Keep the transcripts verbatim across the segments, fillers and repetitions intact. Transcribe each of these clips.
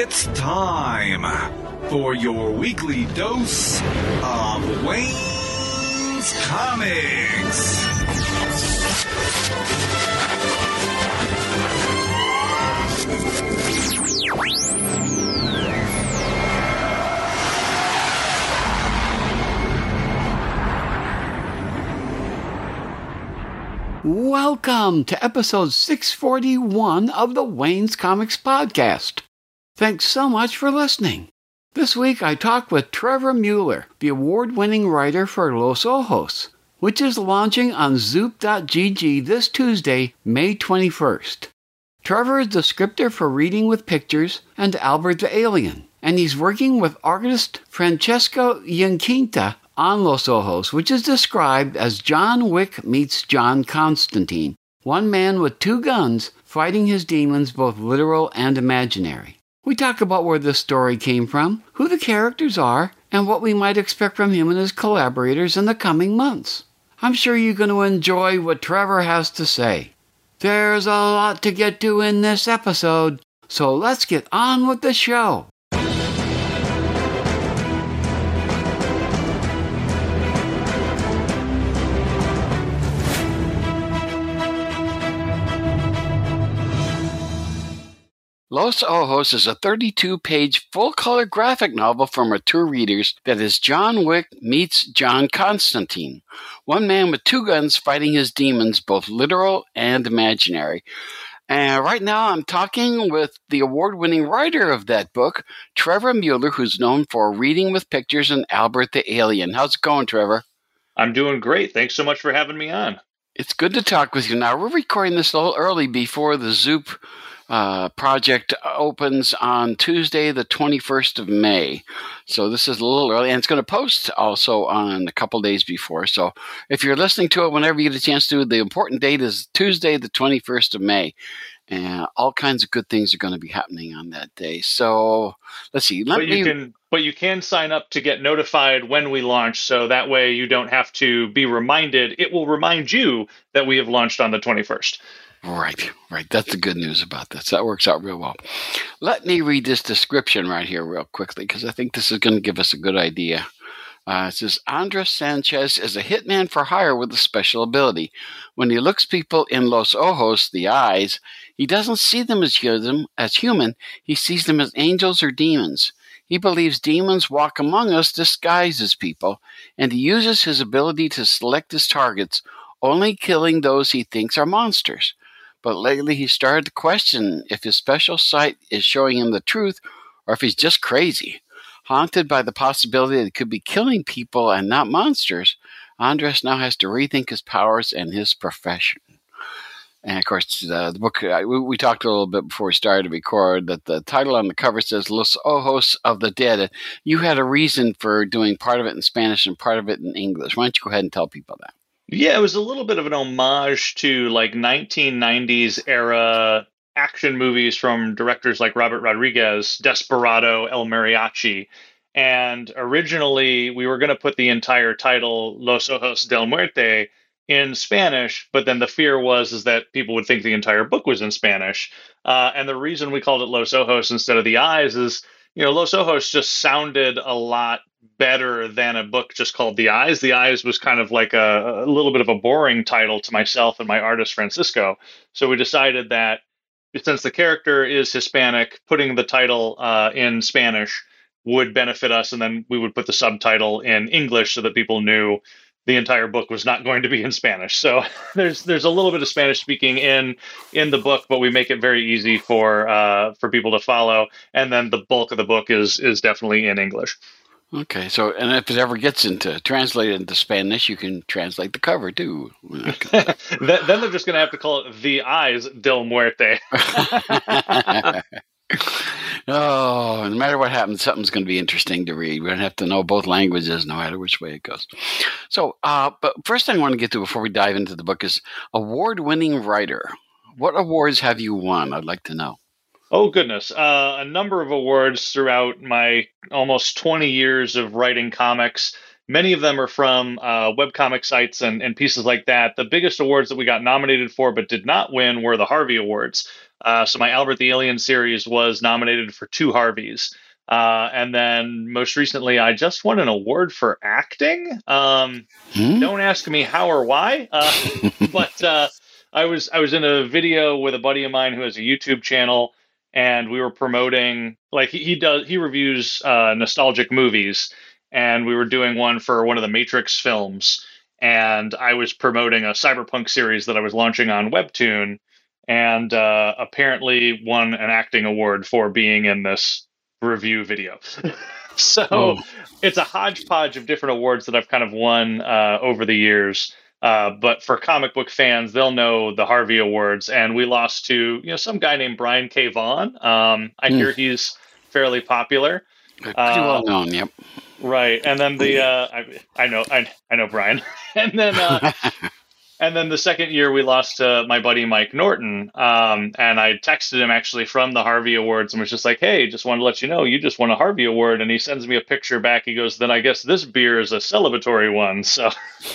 It's time for your weekly dose of Wayne's Comics. Welcome to episode six forty-one of the Wayne's Comics Podcast. Thanks so much for listening. This week I talked with Trevor Mueller, the award-winning writer for Los Ojos, which is launching on Zoop dot G G this Tuesday, May twenty-first. Trevor is the scripter for Reading with Pictures and Albert the Alien, and he's working with artist Francesco Gianquinta on Los Ojos, which is described as John Wick meets John Constantine, one man with two guns fighting his demons, both literal and imaginary. We talk about where this story came from, who the characters are, and what we might expect from him and his collaborators in the coming months. I'm sure you're going to enjoy what Trevor has to say. There's a lot to get to in this episode, so let's get on with the show. Los Ojos is a thirty-two page full-color graphic novel for mature readers that is John Wick meets John Constantine, one man with two guns fighting his demons, both literal and imaginary. And right now I'm talking with the award-winning writer of that book, Trevor Mueller, who's known for Reading with Pictures and Albert the Alien. How's it going, Trevor? I'm doing great. Thanks so much for having me on. It's good to talk with you. Now, we're recording this a little early before the Zoop Uh, project opens on Tuesday, the twenty-first of May. So this is a little early, and it's going to post also on a couple days before. So if you're listening to it whenever you get a chance to, the important date is Tuesday, the twenty-first of May. And all kinds of good things are going to be happening on that day. So let's see. Let but you me... can, but you can sign up to get notified when we launch. So that way you don't have to be reminded. It will remind you that we have launched on the twenty-first. Right, right. That's the good news about this. That works out real well. Let me read this description right here real quickly, because I think this is going to give us a good idea. Uh, it says, Andres Sanchez is a hitman for hire with a special ability. When he looks people in Los Ojos, the eyes, he doesn't see them as human, as human. He sees them as angels or demons. He believes demons walk among us disguised as people, and he uses his ability to select his targets, only killing those he thinks are monsters. But lately he started to question if his special sight is showing him the truth or if he's just crazy. Haunted by the possibility that he could be killing people and not monsters, Andres now has to rethink his powers and his profession. And of course, uh, the book, uh, we, we talked a little bit before we started to record that the title on the cover says Los Ojos of the Dead. You had a reason for doing part of it in Spanish and part of it in English. Why don't you go ahead and tell people that? Yeah, it was a little bit of an homage to like nineteen nineties era action movies from directors like Robert Rodriguez, Desperado, El Mariachi. And originally we were going to put the entire title Los Ojos del Muerte in Spanish, but then the fear was is that people would think the entire book was in Spanish. Uh, and the reason we called it Los Ojos instead of the eyes is, you know, Los Ojos just sounded a lot better than a book just called The Eyes. The Eyes was kind of like a, a little bit of a boring title to myself and my artist, Francisco. So we decided that since the character is Hispanic, putting the title uh, in Spanish would benefit us. And then we would put the subtitle in English so that people knew the entire book was not going to be in Spanish. So there's there's a little bit of Spanish speaking in in the book, but we make it very easy for uh, for people to follow. And then the bulk of the book is is definitely in English. Okay, so, and if it ever gets into translated into Spanish, you can translate the cover too. then they're just going to have to call it The Eyes del Muerte. Oh, no matter what happens, something's going to be interesting to read. We don't have to know both languages, no matter which way it goes. So, uh, but first thing I want to get to before we dive into the book is award-winning writer. What awards have you won? I'd like to know. Oh, goodness. Uh, a number of awards throughout my almost twenty years of writing comics. Many of them are from uh, webcomic sites and, and pieces like that. The biggest awards that we got nominated for but did not win were the Harvey Awards. Uh, so my Albert the Alien series was nominated for two Harveys. Uh, and then most recently, I just won an award for acting. Um, Hmm? don't ask me how or why, uh, but uh, I was I was in a video with a buddy of mine who has a YouTube channel, and we were promoting, like he, he does he reviews uh, nostalgic movies, and we were doing one for one of the Matrix films, and I was promoting a cyberpunk series that I was launching on Webtoon, and uh, apparently won an acting award for being in this review video. So Oh, it's a hodgepodge of different awards that I've kind of won uh, over the years. Uh, but for comic book fans, they'll know the Harvey Awards, and we lost to you know some guy named Brian K. Vaughan. Um, I hmm. hear he's fairly popular, Pretty uh, well known. Yep. right? And then the uh, I, I know I, I know Brian, and then uh, and then the second year we lost to my buddy Mike Norton. Um, and I texted him actually from the Harvey Awards and was just like, hey, just wanted to let you know you just won a Harvey Award. And he sends me a picture back. He goes, then I guess this beer is a celebratory one. So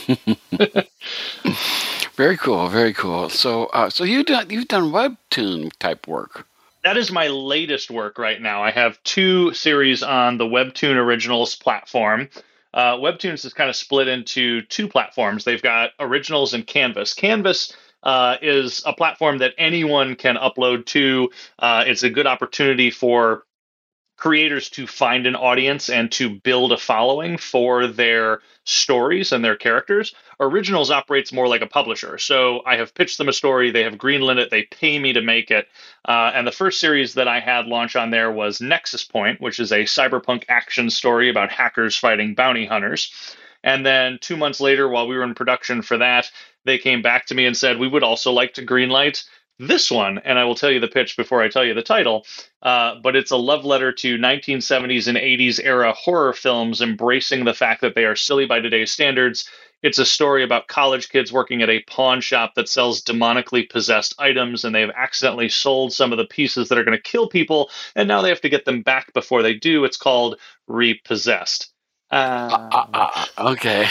Very cool. Very cool. So, uh, so you done you've done webtoon type work. that is my latest work right now. I have two series on the Webtoon Originals platform. Uh, Webtoons is kind of split into two platforms. They've got Originals and Canvas. Canvas uh, is a platform that anyone can upload to. Uh, it's a good opportunity for creators to find an audience and to build a following for their stories and their characters. Originals operates more like a publisher. So I have pitched them a story, they have greenlit it, they pay me to make it. Uh, and the first series that I had launch on there was Nexus Point, which is a cyberpunk action story about hackers fighting bounty hunters. And then two months later, while we were in production for that, they came back to me and said, we would also like to greenlight this one. And I will tell you the pitch before I tell you the title. Uh, but it's a love letter to nineteen seventies and eighties era horror films, embracing the fact that they are silly by today's standards. It's a story about college kids working at a pawn shop that sells demonically possessed items, and they've accidentally sold some of the pieces that are going to kill people, and now they have to get them back before they do. It's called Repossessed. Uh, uh, Uh, uh, okay.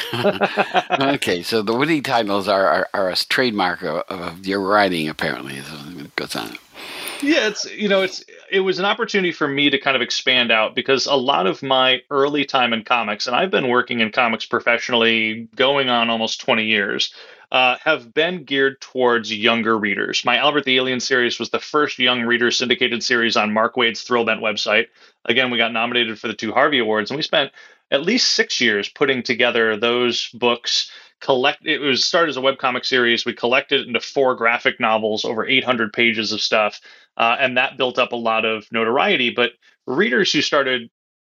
Okay. So the witty titles are are, are a trademark of, of your writing, apparently. So it goes on. Yeah, it's you know, it's it was an opportunity for me to kind of expand out because a lot of my early time in comics, and I've been working in comics professionally going on almost twenty years, uh, have been geared towards younger readers. My Albert the Alien series was the first young reader syndicated series on Mark Waid's Thrillbent website. Again, we got nominated for the two Harvey Awards, and we spent at least six years putting together those books. Collect it was started as a webcomic series. We collected it into four graphic novels, over eight hundred pages of stuff, uh, and that built up a lot of notoriety. But readers who started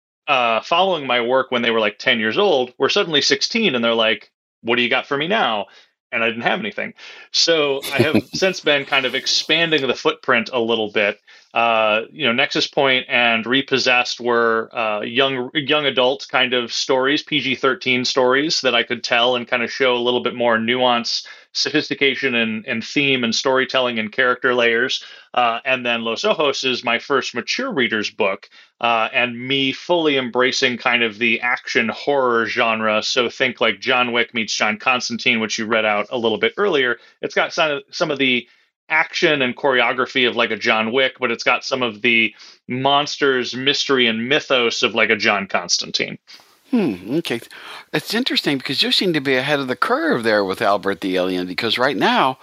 uh, following my work when they were like ten years old were suddenly sixteen, and they're like, "What do you got for me now?" And I didn't have anything. So I have since been kind of expanding the footprint a little bit. Uh, you know, Nexus Point and Repossessed were uh, young young adult kind of stories, P G thirteen stories that I could tell and kind of show a little bit more nuance, sophistication, and, and theme and storytelling and character layers. Uh, and then Los Ojos is my first mature reader's book, uh, and me fully embracing kind of the action horror genre. So think like John Wick meets John Constantine, which you read out a little bit earlier. It's got some of, some of the action and choreography of like a John Wick, but it's got some of the monsters, mystery, and mythos of like a John Constantine. Hmm, okay. It's interesting because you seem to be ahead of the curve there with Albert the Alien, because right now,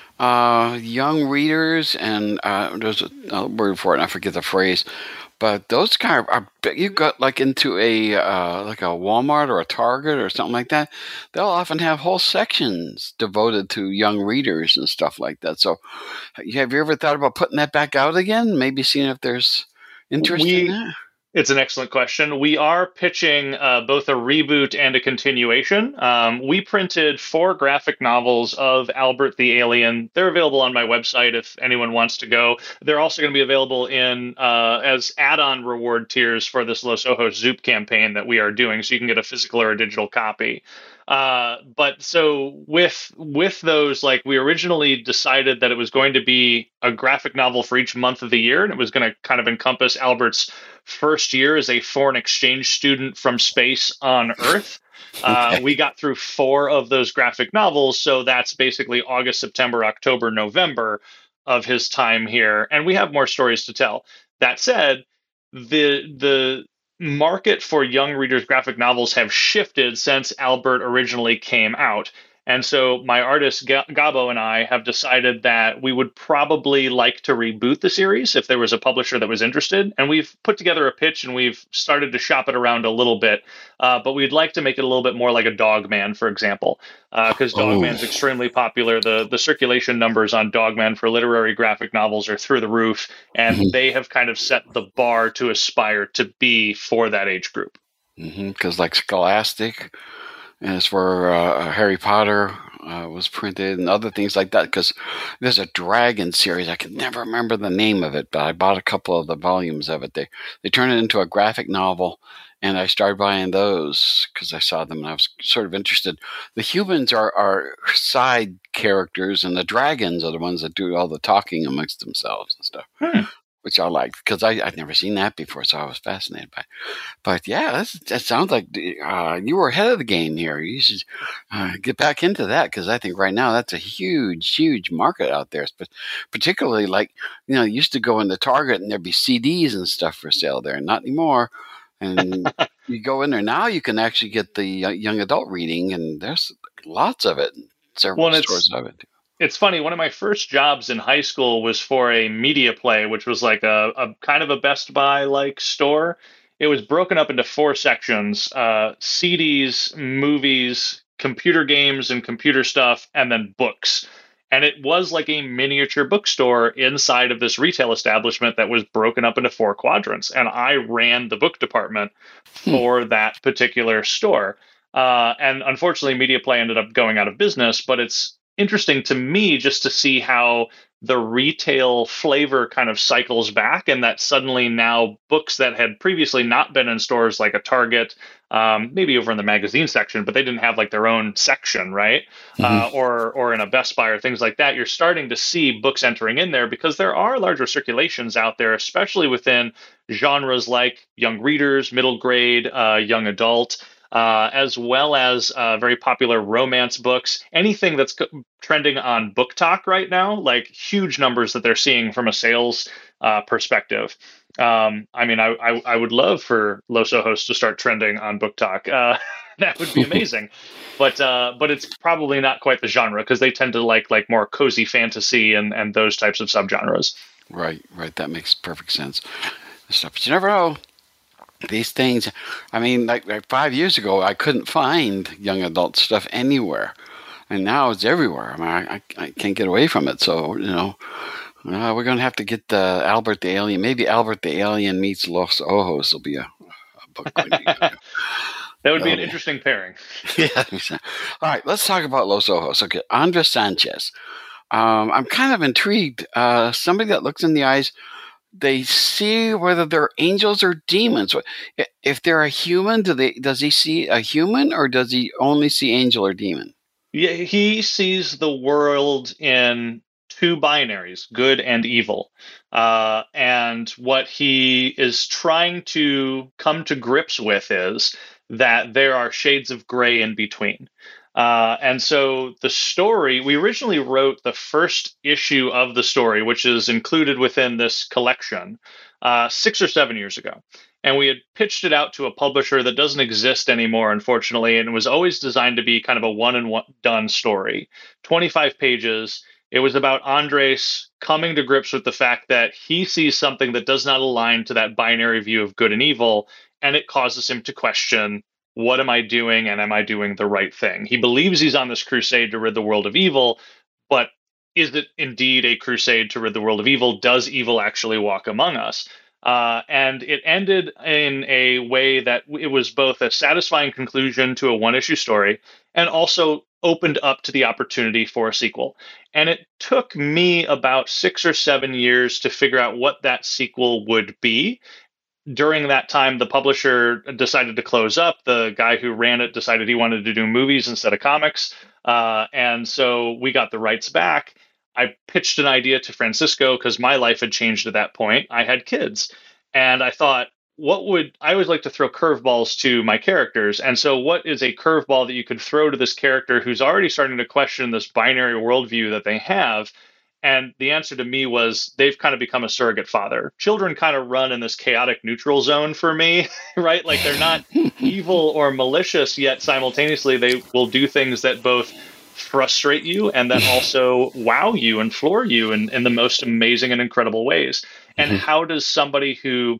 uh, young readers, and uh, there's a, a word for it, and I forget the phrase, but those kind of are, you got like into a uh, like a Walmart or a Target or something like that, they'll often have whole sections devoted to young readers and stuff like that. So have you ever thought about putting that back out again? Maybe seeing if there's interest We in that? It's an excellent question. We are pitching uh, both a reboot and a continuation. Um, we printed four graphic novels of Albert the Alien. They're available on my website if anyone wants to go. They're also going to be available in uh, as add-on reward tiers for this Los Ojos Zoop campaign that we are doing, so you can get a physical or a digital copy. Uh, but so with with those, like we originally decided that it was going to be a graphic novel for each month of the year, and it was going to kind of encompass Albert's first year as a foreign exchange student from space on Earth. Uh, Okay. we got through four of those graphic novels, so that's basically August, September, October, November. of his time here, and we have more stories to tell. That said, the the market for young readers' graphic novels have shifted since Albert originally came out. And so my artist Gabo and I have decided that we would probably like to reboot the series if there was a publisher that was interested. And we've put together a pitch and we've started to shop it around a little bit. Uh, but we'd like to make it a little bit more like a Dogman, for example, because uh, Dogman's oh. extremely popular. The the circulation numbers on Dogman for literary graphic novels are through the roof, and mm-hmm. they have kind of set the bar to aspire to be for that age group. Because mm-hmm. like Scholastic, and it's where uh, Harry Potter uh, was printed and other things like that. Because there's a Dragon series. I can never remember the name of it, but I bought a couple of the volumes of it. They they turned it into a graphic novel, and I started buying those because I saw them and I was sort of interested. The humans are, are side characters, and the dragons are the ones that do all the talking amongst themselves and stuff. Hmm. Which I liked because I I'd never seen that before, so I was fascinated by it. But yeah, that's, that sounds like uh, you were ahead of the game here. You should uh, get back into that because I think right now that's a huge, huge market out there. But particularly, like you know, you used to go into Target and there'd be C Ds and stuff for sale there, not anymore. And you go in there now, you can actually get the young adult reading, and there's lots of it. Several well, stores of it. It's funny. One of my first jobs in high school was for a Media Play, which was like a, a kind of a Best Buy like store. It was broken up into four sections: uh, C Ds, movies, computer games, and computer stuff, and then books. And it was like a miniature bookstore inside of this retail establishment that was broken up into four quadrants. And I ran the book department for hmm. that particular store. Uh, and unfortunately, Media Play ended up going out of business, but it's interesting to me just to see how the retail flavor kind of cycles back, and that suddenly now books that had previously not been in stores like a Target, um, maybe over in the magazine section, but they didn't have like their own section, right? Mm-hmm. Uh, or or in a Best Buy or things like that, you're starting to see books entering in there because there are larger circulations out there, especially within genres like young readers, middle grade, uh, young adult. Uh, as well as uh, very popular romance books, anything that's co- trending on Book Talk right now, like huge numbers that they're seeing from a sales uh, perspective. Um, I mean, I, I, I would love for Los Ojos to start trending on Book Talk. Uh, that would be amazing. but uh, but it's probably not quite the genre because they tend to like like more cozy fantasy and, and those types of subgenres. Right, right. That makes perfect sense. Stuff, but you never know. These things, I mean, like, like five years ago, I couldn't find young adult stuff anywhere. And now it's everywhere. I mean, I, I, I can't get away from it. So, you know, uh, we're going to have to get the Albert the Alien. Maybe Albert the Alien meets Los Ojos will be a, a book. That would be um, an interesting pairing. Yeah. All right, let's talk about Los Ojos. Okay, Andres Sanchez. Um, I'm kind of intrigued. Uh, somebody that looks in the eyes, they see whether they're angels or demons. If they're a human, do they? Does he see a human, or does he only see angel or demon? Yeah, he sees the world in two binaries, good and evil. Uh, and what he is trying to come to grips with is that there are shades of gray in between. Uh, and so the story, we originally wrote the first issue of the story, which is included within this collection, uh, six or seven years ago. And we had pitched it out to a publisher that doesn't exist anymore, unfortunately, and it was always designed to be kind of a one and one done story. twenty-five pages. It was about Andres coming to grips with the fact that he sees something that does not align to that binary view of good and evil, and it causes him to question, what am I doing, and am I doing the right thing? He believes he's on this crusade to rid the world of evil, but is it indeed a crusade to rid the world of evil? Does evil actually walk among us? Uh, and it ended in a way that it was both a satisfying conclusion to a one-issue story and also opened up to the opportunity for a sequel. And it took me about six or seven years to figure out what that sequel would be. During that time, the publisher decided to close up. The guy who ran it decided he wanted to do movies instead of comics. Uh, and so we got the rights back. I pitched an idea to Francisco because my life had changed at that point. I had kids. And I thought, what would I always like to throw curveballs to my characters? And so what is a curveball that you could throw to this character who's already starting to question this binary worldview that they have? And the answer to me was they've kind of become a surrogate father. Children kind of run in this chaotic neutral zone for me, right? Like they're not evil or malicious, yet simultaneously they will do things that both frustrate you and that also wow you and floor you in, in the most amazing and incredible ways. And Mhm. how does somebody who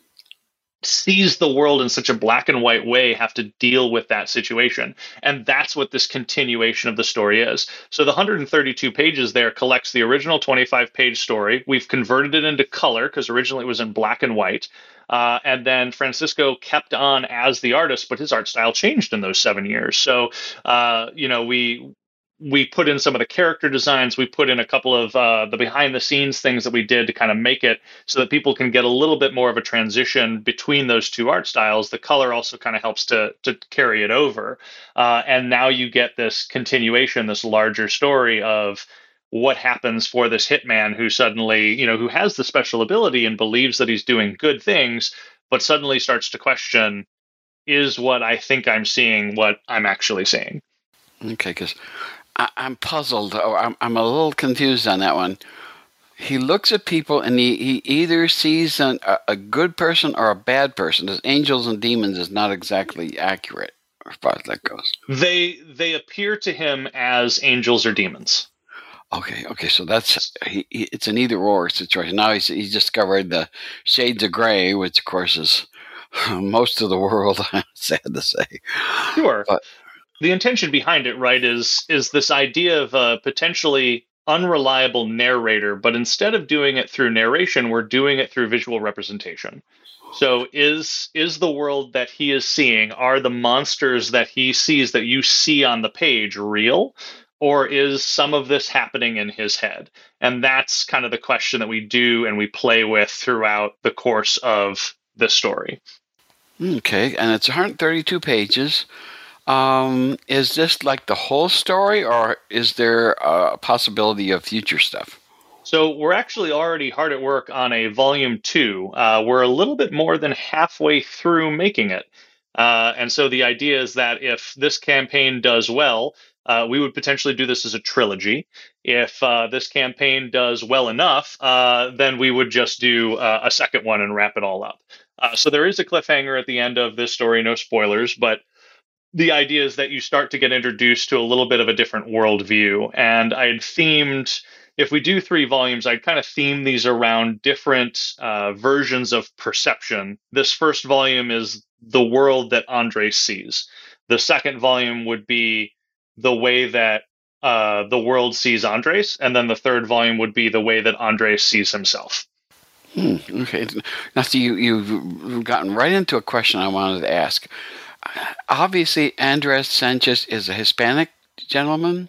sees the world in such a black and white way have to deal with that situation? And that's what this continuation of the story is. So the one hundred thirty-two pages there collects the original twenty-five page story. We've converted it into color because originally it was in black and white. Uh, and then Francisco kept on as the artist, but his art style changed in those seven years. So, uh, you know, we we put in some of the character designs. We put in a couple of uh, the behind the scenes things that we did to kind of make it so that people can get a little bit more of a transition between those two art styles. The color also kind of helps to to carry it over. Uh, and now you get this continuation, this larger story of what happens for this hitman who suddenly, you know, who has the special ability and believes that he's doing good things, but suddenly starts to question, is what I think I'm seeing what I'm actually seeing? Okay, because I'm puzzled, or I'm, I'm a little confused on that one. He looks at people and he, he either sees an, a, a good person or a bad person. As angels and demons is not exactly accurate as far as that goes. They they appear to him as angels or demons. Okay, okay, so that's he, he, it's an either or situation. Now he's he's discovered the shades of gray, which of course is most of the world. Sad to say. Sure. But the intention behind it, right, is is this idea of a potentially unreliable narrator, but instead of doing it through narration, we're doing it through visual representation. So is is the world that he is seeing, are the monsters that he sees that you see on the page real? Or is some of this happening in his head? And that's kind of the question that we do and we play with throughout the course of this story. Okay, and it's one hundred thirty-two pages. Um, is this like the whole story, or is there a possibility of future stuff? So we're actually already hard at work on a volume two. Uh, we're a little bit more than halfway through making it. Uh, and so the idea is that if this campaign does well, uh, we would potentially do this as a trilogy. If uh, this campaign does well enough, uh, then we would just do uh, a second one and wrap it all up. Uh, so there is a cliffhanger at the end of this story, no spoilers, but the idea is that you start to get introduced to a little bit of a different worldview. And I had themed, if we do three volumes, I'd kind of theme these around different uh, versions of perception. This first volume is the world that Andres sees. The second volume would be the way that uh, the world sees Andres. And then the third volume would be the way that Andres sees himself. Hmm, okay. Now, see, you, you've gotten right into a question I wanted to ask. Obviously, Andres Sanchez is a Hispanic gentleman.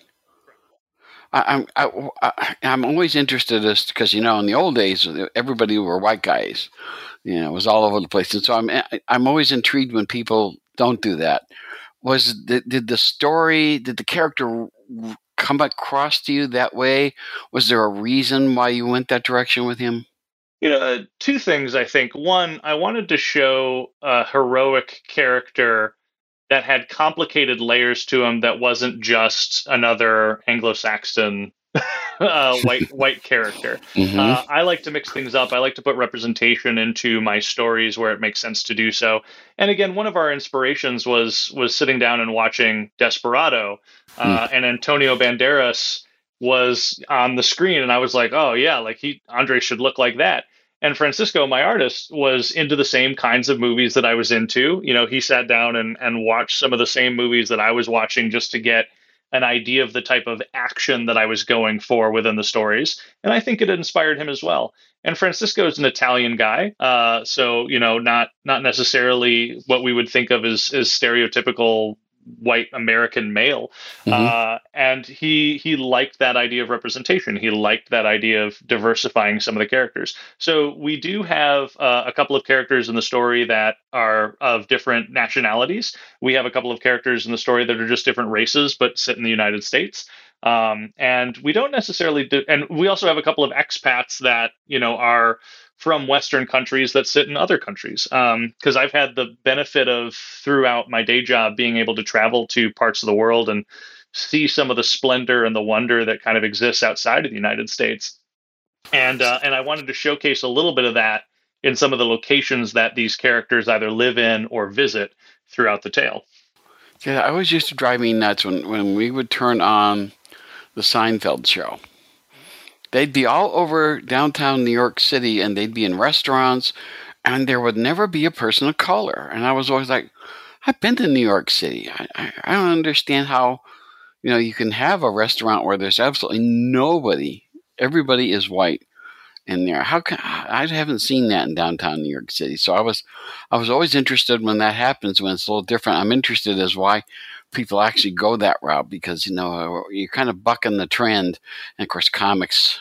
I, I'm I, I'm always interested in this because, you know, in the old days, everybody were white guys. You know, it was all over the place, and so I'm I'm always intrigued when people don't do that. Was did, did the story, did the character come across to you that way? Was there a reason why you went that direction with him? You know, uh, two things, I think. One, I wanted to show a heroic character that had complicated layers to him that wasn't just another Anglo-Saxon uh, white white character. Mm-hmm. Uh, I like to mix things up. I like to put representation into my stories where it makes sense to do so. And again, one of our inspirations was was sitting down and watching Desperado, uh, mm. and Antonio Banderas was on the screen, and I was like, oh yeah, like he Andre should look like that. And Francisco, my artist, was into the same kinds of movies that I was into. You know, he sat down and, and watched some of the same movies that I was watching just to get an idea of the type of action that I was going for within the stories. And I think it inspired him as well. And Francisco is an Italian guy. Uh, so, you know, not not necessarily what we would think of as, as stereotypical white American male. Mm-hmm. Uh, and he he liked that idea of representation. He liked that idea of diversifying some of the characters. So we do have uh, a couple of characters in the story that are of different nationalities. We have a couple of characters in the story that are just different races, but sit in the United States. Um, and we don't necessarily do, and we also have a couple of expats that, you know, are from Western countries that sit in other countries. Um, because I've had the benefit of throughout my day job being able to travel to parts of the world and see some of the splendor and the wonder that kind of exists outside of the United States. And uh, and I wanted to showcase a little bit of that in some of the locations that these characters either live in or visit throughout the tale. Yeah, I always used to drive me nuts when, when we would turn on the Seinfeld show. They'd be all over downtown New York City, and they'd be in restaurants, and there would never be a person of color. And I was always like, I've been to New York City. I, I, I don't understand how, you know, you can have a restaurant where there's absolutely nobody. Everybody is white in there. How can I haven't seen that in downtown New York City. So I was, I was always interested when that happens, when it's a little different. I'm interested as why people actually go that route, because, you know, you're kind of bucking the trend. And of course, comics,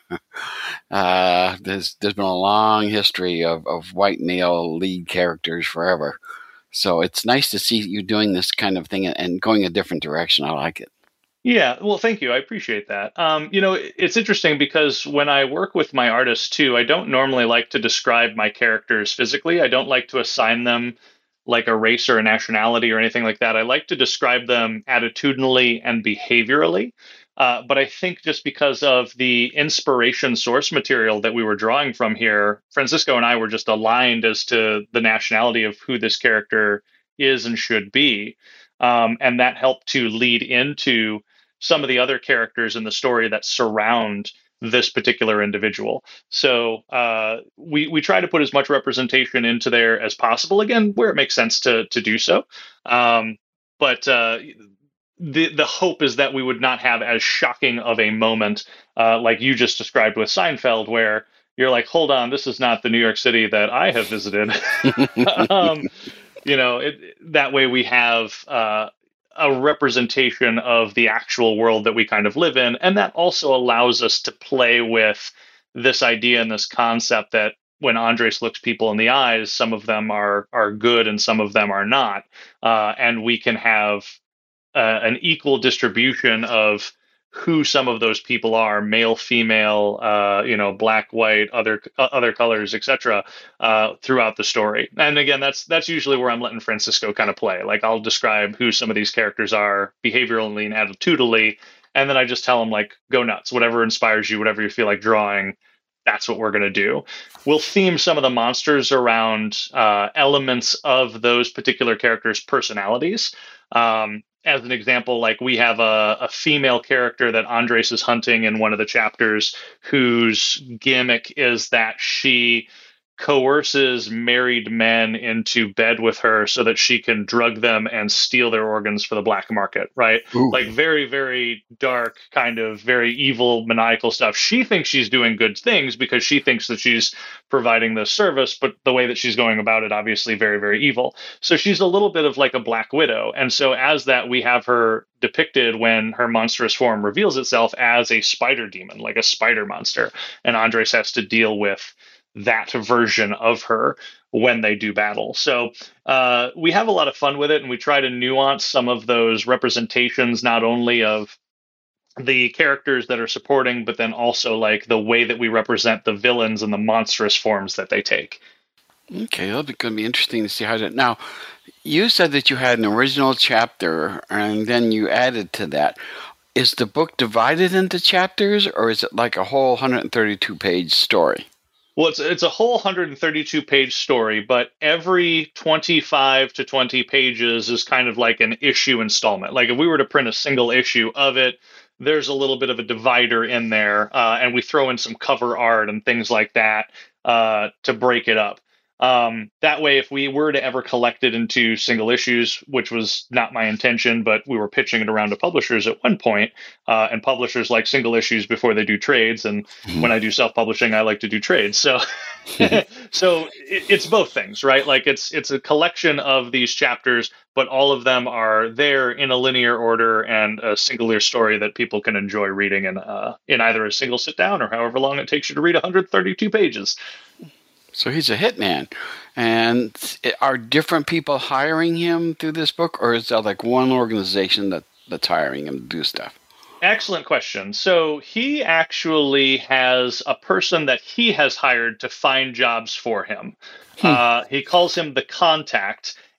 uh, there's, there's been a long history of, of white male lead characters forever. So it's nice to see you doing this kind of thing and going a different direction. I like it. Yeah, well, thank you. I appreciate that. Um, you know, it's interesting because when I work with my artists too, I don't normally like to describe my characters physically. I don't like to assign them like a race or a nationality or anything like that. I like to describe them attitudinally and behaviorally. Uh, but I think just because of the inspiration source material that we were drawing from here, Francisco and I were just aligned as to the nationality of who this character is and should be. Um, and that helped to lead into some of the other characters in the story that surround this particular individual. So uh, we we try to put as much representation into there as possible, again, where it makes sense to to do so. Um, but uh, the the hope is that we would not have as shocking of a moment uh, like you just described with Seinfeld, where you're like, hold on, this is not the New York City that I have visited. um, you know, it, that way we have uh, a representation of the actual world that we kind of live in. And that also allows us to play with this idea and this concept that when Andres looks people in the eyes, some of them are are good and some of them are not. Uh, and we can have uh, an equal distribution of who some of those people are, male, female, uh, you know, black, white, other uh, other colors, et cetera, uh, throughout the story. And again, that's that's usually where I'm letting Francisco kind of play. Like, I'll describe who some of these characters are behaviorally and attitudinally, and then I just tell them, like, go nuts, whatever inspires you, whatever you feel like drawing, that's what we're going to do. We'll theme some of the monsters around uh, elements of those particular characters' personalities. Um, As an example, like we have a, a female character that Andres is hunting in one of the chapters, whose gimmick is that she coerces married men into bed with her so that she can drug them and steal their organs for the black market, right? Ooh. Like very, very dark, kind of very evil, maniacal stuff. She thinks she's doing good things because she thinks that she's providing this service, but the way that she's going about it, obviously very, very evil. So she's a little bit of like a Black Widow. And so as that, we have her depicted when her monstrous form reveals itself as a spider demon, like a spider monster. And Andres has to deal with that version of her when they do battle. So uh, we have a lot of fun with it, and we try to nuance some of those representations, not only of the characters that are supporting, but then also like the way that we represent the villains and the monstrous forms that they take. Okay, that'll be going to be interesting to see how that. Now, you said that you had an original chapter, and then you added to that. Is the book divided into chapters, or is it like a whole one hundred thirty-two page story? Well, it's it's a whole one hundred thirty-two page story, but every twenty-five to twenty pages is kind of like an issue installment. Like if we were to print a single issue of it, there's a little bit of a divider in there, uh, and we throw in some cover art and things like that uh, to break it up. Um, that way, if we were to ever collect it into single issues, which was not my intention, but we were pitching it around to publishers at one point, uh, and publishers like single issues before they do trades. And mm-hmm. when I do self-publishing, I like to do trades. So, so it, it's both things, right? Like it's it's a collection of these chapters, but all of them are there in a linear order and a singular story that people can enjoy reading in uh, in either a single sit down or however long it takes you to read one hundred thirty-two pages. So he's a hitman. And are different people hiring him through this book, or is there like one organization that, that's hiring him to do stuff? Excellent question. So he actually has a person that he has hired to find jobs for him. Hmm. Uh, he calls him the contact.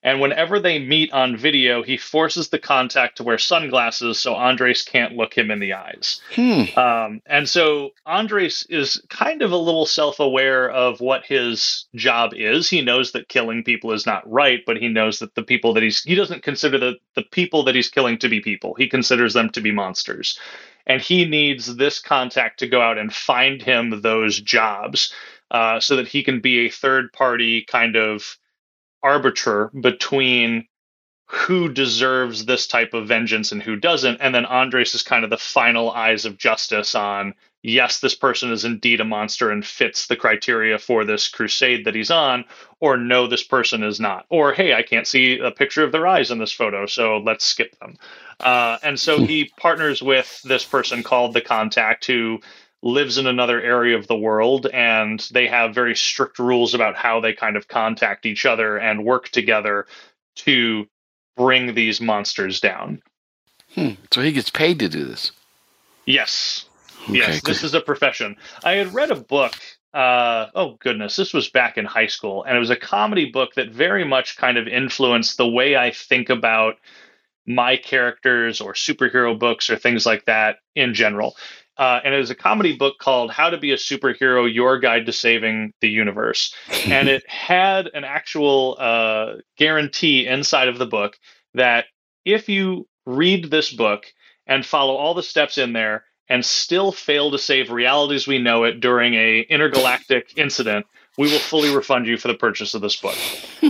And whenever they meet on video, he forces the contact to wear sunglasses so Andres can't look him in the eyes. Hmm. Um, and so Andres is kind of a little self-aware of what his job is. He knows that killing people is not right, but he knows that the people that he's, he doesn't consider the, the people that he's killing to be people. He considers them to be monsters. And he needs this contact to go out and find him those jobs uh, so that he can be a third party kind of arbiter between who deserves this type of vengeance and who doesn't. And then Andres is kind of the final eyes of justice on, yes, this person is indeed a monster and fits the criteria for this crusade that he's on, or no, this person is not. Or, hey, I can't see a picture of their eyes in this photo, so let's skip them. Uh, and so he partners with this person called the Contact, who lives in another area of the world, and they have very strict rules about how they kind of contact each other and work together to bring these monsters down. Hmm. So he gets paid to do this. Yes. Okay, yes, good. this is a profession. I had read a book, uh, oh goodness, this was back in high school, and it was a comedy book that very much kind of influenced the way I think about my characters or superhero books or things like that in general. Uh, and it was a comedy book called How to Be a Superhero, Your Guide to Saving the Universe. And it had an actual uh, guarantee inside of the book that if you read this book and follow all the steps in there and still fail to save reality as we know it during a intergalactic incident, we will fully refund you for the purchase of this book.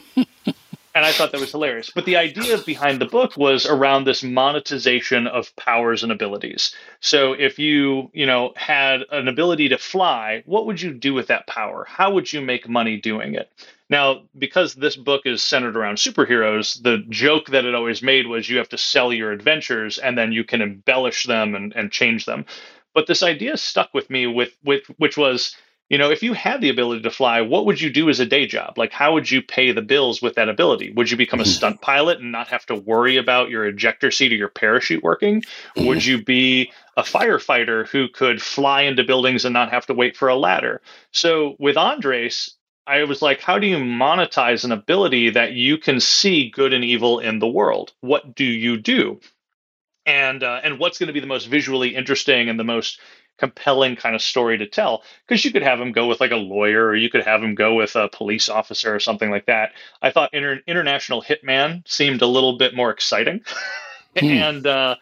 And I thought that was hilarious. But the idea behind the book was around this monetization of powers and abilities. So if you, you know, had an ability to fly, what would you do with that power? How would you make money doing it? Now, because this book is centered around superheroes, the joke that it always made was you have to sell your adventures and then you can embellish them and, and change them. But this idea stuck with me, with, with which was, you know, if you had the ability to fly, what would you do as a day job? Like, how would you pay the bills with that ability? Would you become a stunt pilot and not have to worry about your ejector seat or your parachute working? Would you be a firefighter who could fly into buildings and not have to wait for a ladder? So with Andres, I was like, how do you monetize an ability that you can see good and evil in the world? What do you do? And uh, and what's going to be the most visually interesting and the most compelling kind of story to tell? Because you could have him go with like a lawyer, or you could have him go with a police officer or something like that. I thought inter- international hitman seemed a little bit more exciting. hmm. and uh,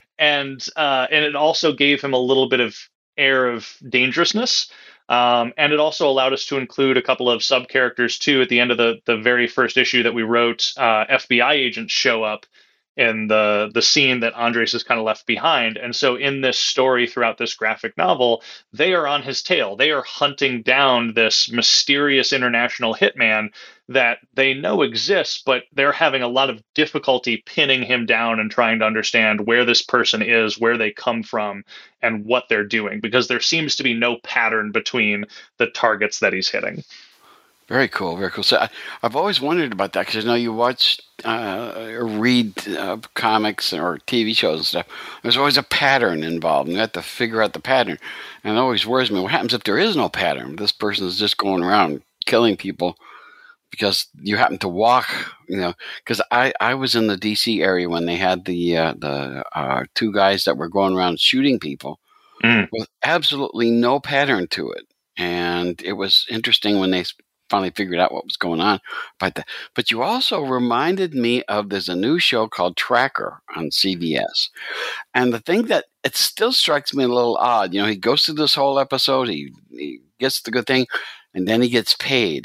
and uh, and it also gave him a little bit of air of dangerousness. Um, and it also allowed us to include a couple of sub characters too. At the end of the the very first issue that we wrote, uh, F B I agents show up in the the scene that Andres has kind of left behind. And so in this story, throughout this graphic novel, they are on his tail. They are hunting down this mysterious international hitman that they know exists, but they're having a lot of difficulty pinning him down and trying to understand where this person is, where they come from, and what they're doing, because there seems to be no pattern between the targets that he's hitting. Very cool, very cool. So I, I've always wondered about that, because I know you watch uh, or read uh, comics or T V shows and stuff. There's always a pattern involved, and you have to figure out the pattern. And it always worries me, what happens if there is no pattern? This person is just going around killing people because you happen to walk, you know, because I, I was in the D C area when they had the, uh, the uh, two guys that were going around shooting people mm. with absolutely no pattern to it. And it was interesting when they finally figured out what was going on about that. But you also reminded me of, there's a new show called Tracker on C B S. And the thing that it still strikes me a little odd, you know, he goes through this whole episode, he, he gets the good thing, and then he gets paid.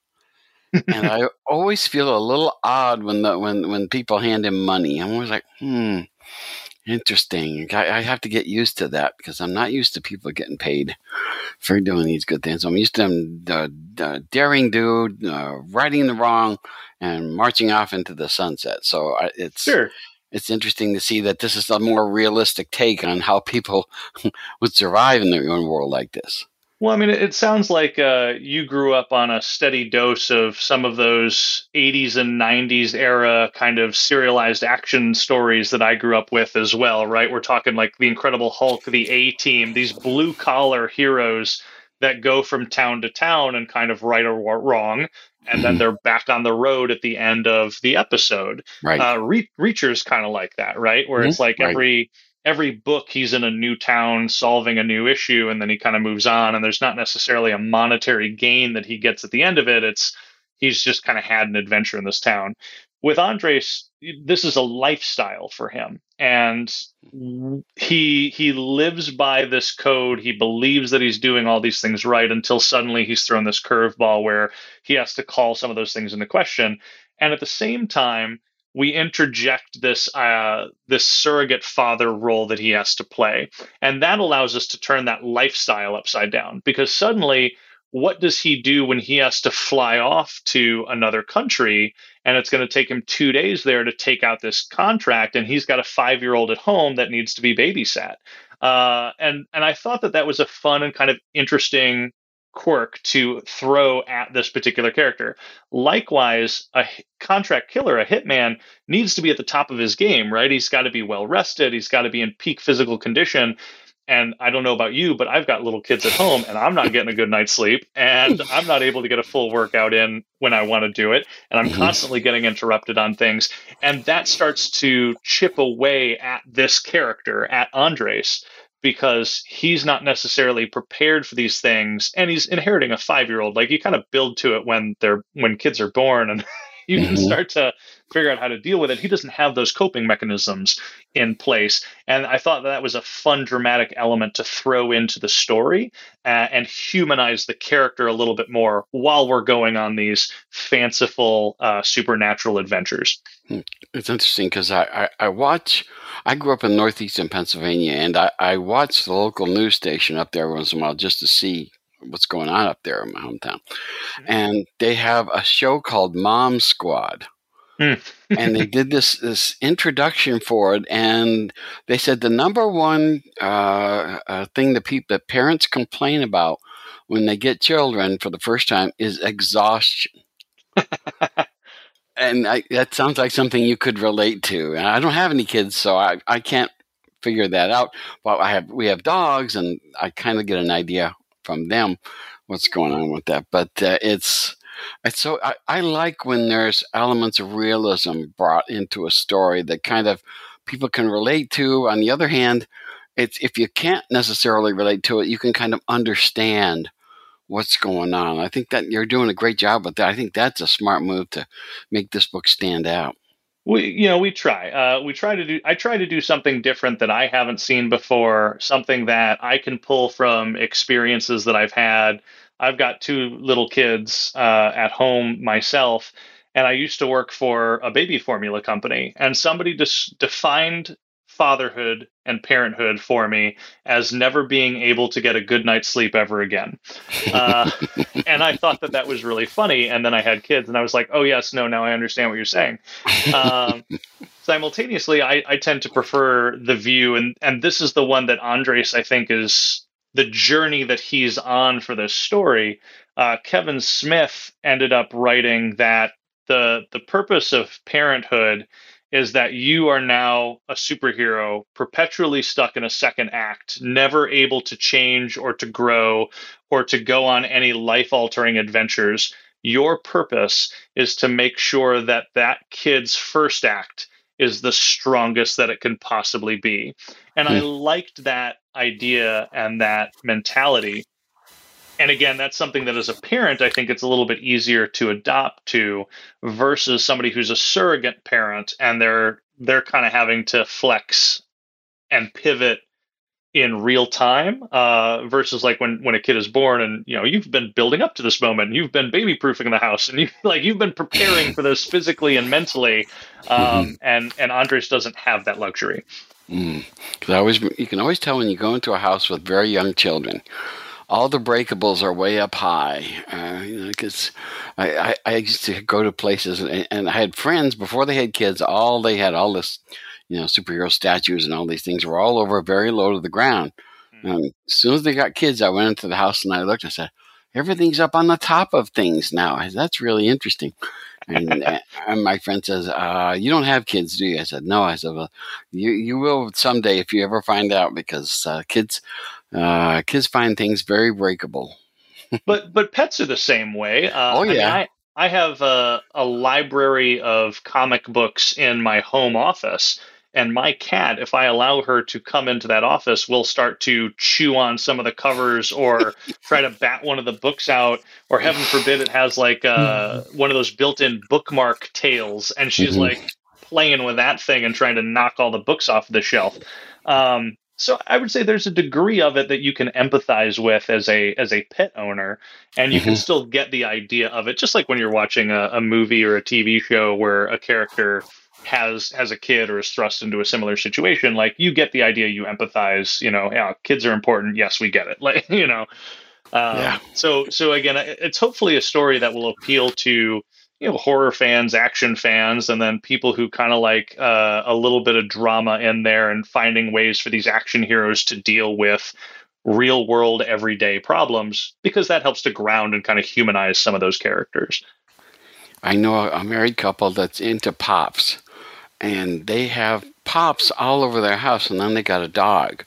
And I always feel a little odd when the when, when people hand him money. I'm always like, hmm, interesting. I, I have to get used to that, because I'm not used to people getting paid for doing these good things. I'm used to them uh, uh, daring dude, uh, righting the wrong, and marching off into the sunset. So I, it's sure. It's interesting to see that this is a more realistic take on how people would survive in their own world like this. Well, I mean, it sounds like uh, you grew up on a steady dose of some of those eighties and nineties era kind of serialized action stories that I grew up with as well, right? We're talking like the Incredible Hulk, the A-Team, these blue-collar heroes that go from town to town and kind of right or wrong. and then they're back on the road at the end of the episode. Right. Uh, Re- Reacher's kind of like that, right? Where it's like Right. every every book he's in a new town solving a new issue, and then he kind of moves on, and there's not necessarily a monetary gain that he gets at the end of it. It's he's just kind of had an adventure in this town. With Andres, this is a lifestyle for him, and he he lives by this code. He believes that he's doing all these things right until suddenly he's thrown this curveball where he has to call some of those things into question. And at the same time, we interject this uh, this surrogate father role that he has to play, and that allows us to turn that lifestyle upside down, because suddenly, what does he do when he has to fly off to another country, and it's going to take him two days there to take out this contract, and he's got a five-year-old at home that needs to be babysat? Uh, and and I thought that that was a fun and kind of interesting quirk to throw at this particular character. Likewise, a contract killer, a hitman, needs to be at the top of his game, right? He's got to be well rested. He's got to be in peak physical condition. And I don't know about you, but I've got little kids at home, and I'm not getting a good night's sleep, and I'm not able to get a full workout in when I want to do it, and I'm constantly getting interrupted on things. And that starts to chip away at this character, at Andres, because he's not necessarily prepared for these things, and he's inheriting a five-year-old. Like, you kind of build to it when they're when kids are born, and you can start to figure out how to deal with it. He doesn't have those coping mechanisms in place. And I thought that was a fun, dramatic element to throw into the story uh, and humanize the character a little bit more while we're going on these fanciful uh, supernatural adventures. It's interesting because I, I, I watch, I grew up in northeastern Pennsylvania, and I, I watch the local news station up there once in a while just to see what's going on up there in my hometown. Mm-hmm. And they have a show called Mom Squad. Mm. And they did this this introduction for it, and they said the number one uh, uh, thing that people that parents complain about when they get children for the first time is exhaustion. And I, that sounds like something you could relate to. And I don't have any kids, so I, I can't figure that out. But I have we have dogs, and I kind of get an idea from them what's going on with that. But uh, it's it's so I, I like when there's elements of realism brought into a story that kind of people can relate to. On the other hand, it's if you can't necessarily relate to it, you can kind of understand what's going on. I think that you're doing a great job with that. I think that's a smart move to make this book stand out. We, you know, we try. Uh, we try to do. I try to do something different that I haven't seen before. Something that I can pull from experiences that I've had. I've got two little kids uh, at home myself, and I used to work for a baby formula company. And somebody just defined fatherhood and parenthood for me as never being able to get a good night's sleep ever again. Uh, and I thought that that was really funny. And then I had kids, and I was like, oh, yes, no, now I understand what you're saying. Um, simultaneously, I, I tend to prefer the view. And, and this is the one that Andres, I think, is the journey that he's on for this story. Uh, Kevin Smith ended up writing that the the purpose of parenthood is that you are now a superhero, perpetually stuck in a second act, never able to change or to grow or to go on any life-altering adventures. Your purpose is to make sure that that kid's first act is the strongest that it can possibly be. And I liked that idea and that mentality. And again, that's something that as a parent, I think it's a little bit easier to adopt to versus somebody who's a surrogate parent and they're they're kind of having to flex and pivot in real time uh, versus like when, when a kid is born and, you know, you've been building up to this moment, you've been baby proofing the house and you like you've been preparing for this physically and mentally. Um, mm-hmm. and, and Andres doesn't have that luxury. Mm. 'Cause I always, you can always tell when you go into a house with very young children, all the breakables are way up high. Uh, you know, because I, I, I used to go to places and, and I had friends before they had kids. All they had all this, you know, superhero statues and all these things were all over very low to the ground. Mm-hmm. Um, as soon as they got kids, I went into the house and I looked and said, everything's up on the top of things now. I said, that's really interesting. And, and my friend says, uh, you don't have kids, do you? I said, no. I said, well, you, you will someday if you ever find out because uh, kids... Uh, kids find things very breakable. but but pets are the same way. Uh, oh yeah. I, mean, I have a, a library of comic books in my home office. And my cat, if I allow her to come into that office, will start to chew on some of the covers or try to bat one of the books out, or heaven forbid it has like uh, one of those built-in bookmark tails, and she's Mhm. like playing with that thing and trying to knock all the books off the shelf. Um, so I would say there's a degree of it that you can empathize with as a as a pet owner, and you can Mhm. still get the idea of it, just like when you're watching a, a movie or a T V show where a character has has a kid or is thrust into a similar situation. Like, you get the idea, you empathize. You know, yeah, kids are important. Yes, we get it. Like, you know, Yeah. um, so so again, it- it's hopefully a story that will appeal to, you know, horror fans, action fans, and then people who kind of like uh, a little bit of drama in there and finding ways for these action heroes to deal with real world everyday problems, because that helps to ground and kind of humanize some of those characters. I know a married couple that's into Pops, and they have Pops all over their house, and then they got a dog.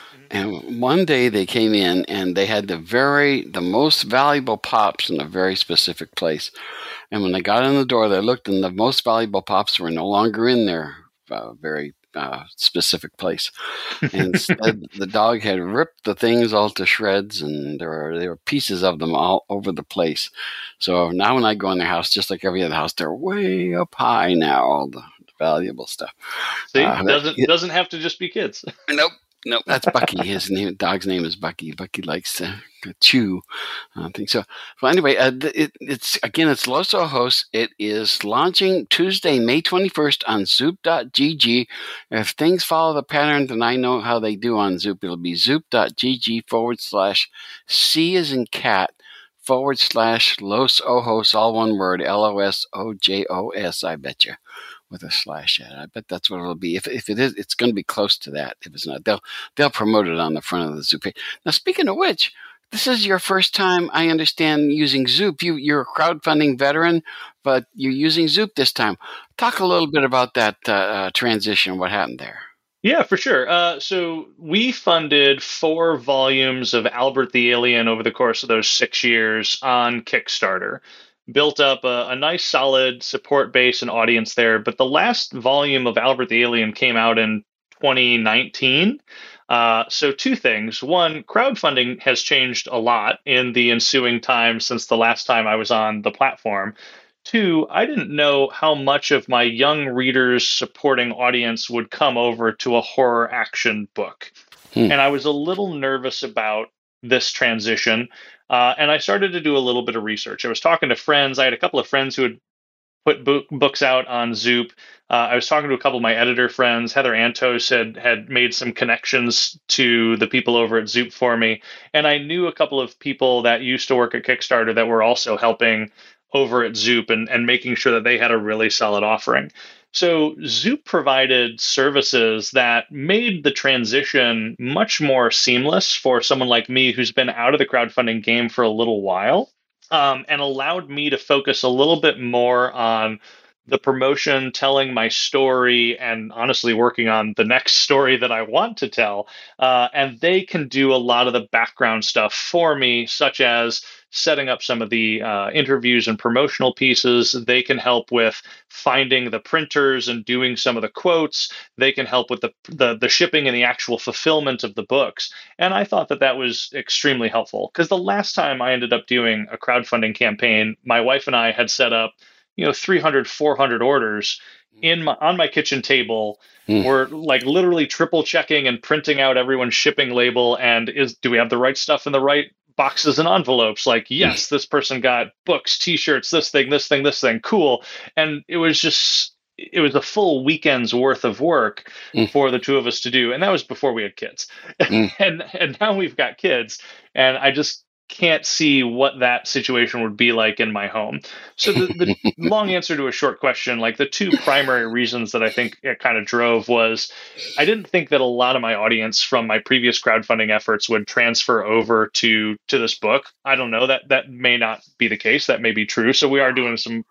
And one day they came in and they had the very, the most valuable Pops in a very specific place. And when they got in the door, they looked, and the most valuable Pops were no longer in their uh, very uh, specific place. And instead, the dog had ripped the things all to shreds, and there were there were pieces of them all over the place. So now, when I go in their house, just like every other house, they're way up high now, all the valuable stuff. See, Uh, doesn't doesn't have to just be kids. Nope. Nope, that's Bucky. His name, dog's name is Bucky. Bucky likes to, to chew. I think so. Well, anyway, uh, it, it's again, it's Los Ojos. It is launching Tuesday, May twenty-first on Zoop dot G G. If things follow the pattern, then I know how they do on Zoop. It'll be Zoop dot G G forward slash C as in cat forward slash Los Ojos, all one word, L O S O J O S, I bet you. With a slash at it. I bet that's what it'll be. If if it is, it's going to be close to that. If it's not, they'll they'll promote it on the front of the Zoop page. Now, speaking of which, this is your first time, I understand, using Zoop. You you're a crowdfunding veteran, but you're using Zoop this time. Talk a little bit about that uh, uh, transition. What happened there? Yeah, for sure. Uh, so we funded four volumes of Albert the Alien over the course of those six years on Kickstarter. Built up a, a nice, solid support base and audience there. But the last volume of Albert the Alien came out in twenty nineteen. Uh, so two things. One, crowdfunding has changed a lot in the ensuing time since the last time I was on the platform. Two, I didn't know how much of my young readers' supporting audience would come over to a horror action book. Hmm. And I was a little nervous about this transition. Uh, and I started to do a little bit of research. I was talking to friends. I had a couple of friends who had put book, books out on Zoop. Uh, I was talking to a couple of my editor friends. Heather Antos had had made some connections to the people over at Zoop for me. And I knew a couple of people that used to work at Kickstarter that were also helping over at Zoop and, and making sure that they had a really solid offering. So Zoop provided services that made the transition much more seamless for someone like me who's been out of the crowdfunding game for a little while, um, and allowed me to focus a little bit more on the promotion, telling my story, and honestly working on the next story that I want to tell. Uh, and they can do a lot of the background stuff for me, such as setting up some of the uh, interviews and promotional pieces. They can help with finding the printers and doing some of the quotes. They can help with the, the, the shipping and the actual fulfillment of the books. And I thought that that was extremely helpful, because the last time I ended up doing a crowdfunding campaign, my wife and I had set up, you know, three hundred, four hundred orders in my, on my kitchen table. Mm. We're like literally triple checking and printing out everyone's shipping label. And is, do we have the right stuff in the right boxes and envelopes? Like, yes, this person got books, t-shirts, this thing, this thing, this thing. Cool. And it was just, it was a full weekend's worth of work Mm. for the two of us to do. And that was before we had kids. Mm. and, and now we've got kids, and I just can't see what that situation would be like in my home. So the, the long answer to a short question, like the two primary reasons that I think it kind of drove was, I didn't think that a lot of my audience from my previous crowdfunding efforts would transfer over to to this book. I don't know, that that may not be the case. That may be true. So we are doing some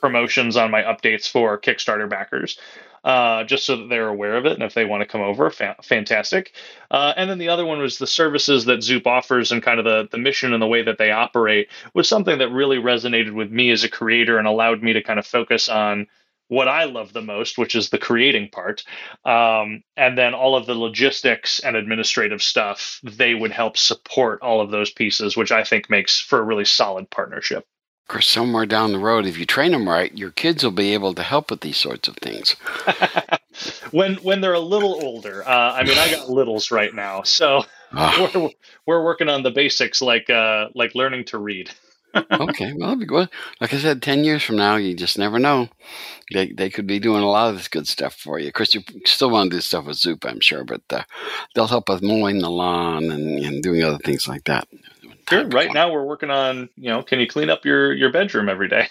promotions on my updates for Kickstarter backers, uh, just so that they're aware of it. And if they want to come over, fa- fantastic. Uh, and then the other one was the services that Zoop offers and kind of the, the mission and the way that they operate was something that really resonated with me as a creator and allowed me to kind of focus on what I love the most, which is the creating part. Um, and then all of the logistics and administrative stuff, they would help support all of those pieces, which I think makes for a really solid partnership. Of course, somewhere down the road, if you train them right, your kids will be able to help with these sorts of things. when when they're a little older. Uh, I mean, I got littles right now, so Ah. we're, we're working on the basics, like uh, like learning to read. Okay, well, well, like I said, ten years from now, you just never know. They they could be doing a lot of this good stuff for you. Of course, you still want to do stuff with Zoop, I'm sure, but uh, they'll help with mowing the lawn and, and doing other things like that. Sure. Right now, we're working on, you know, can you clean up your, your bedroom every day?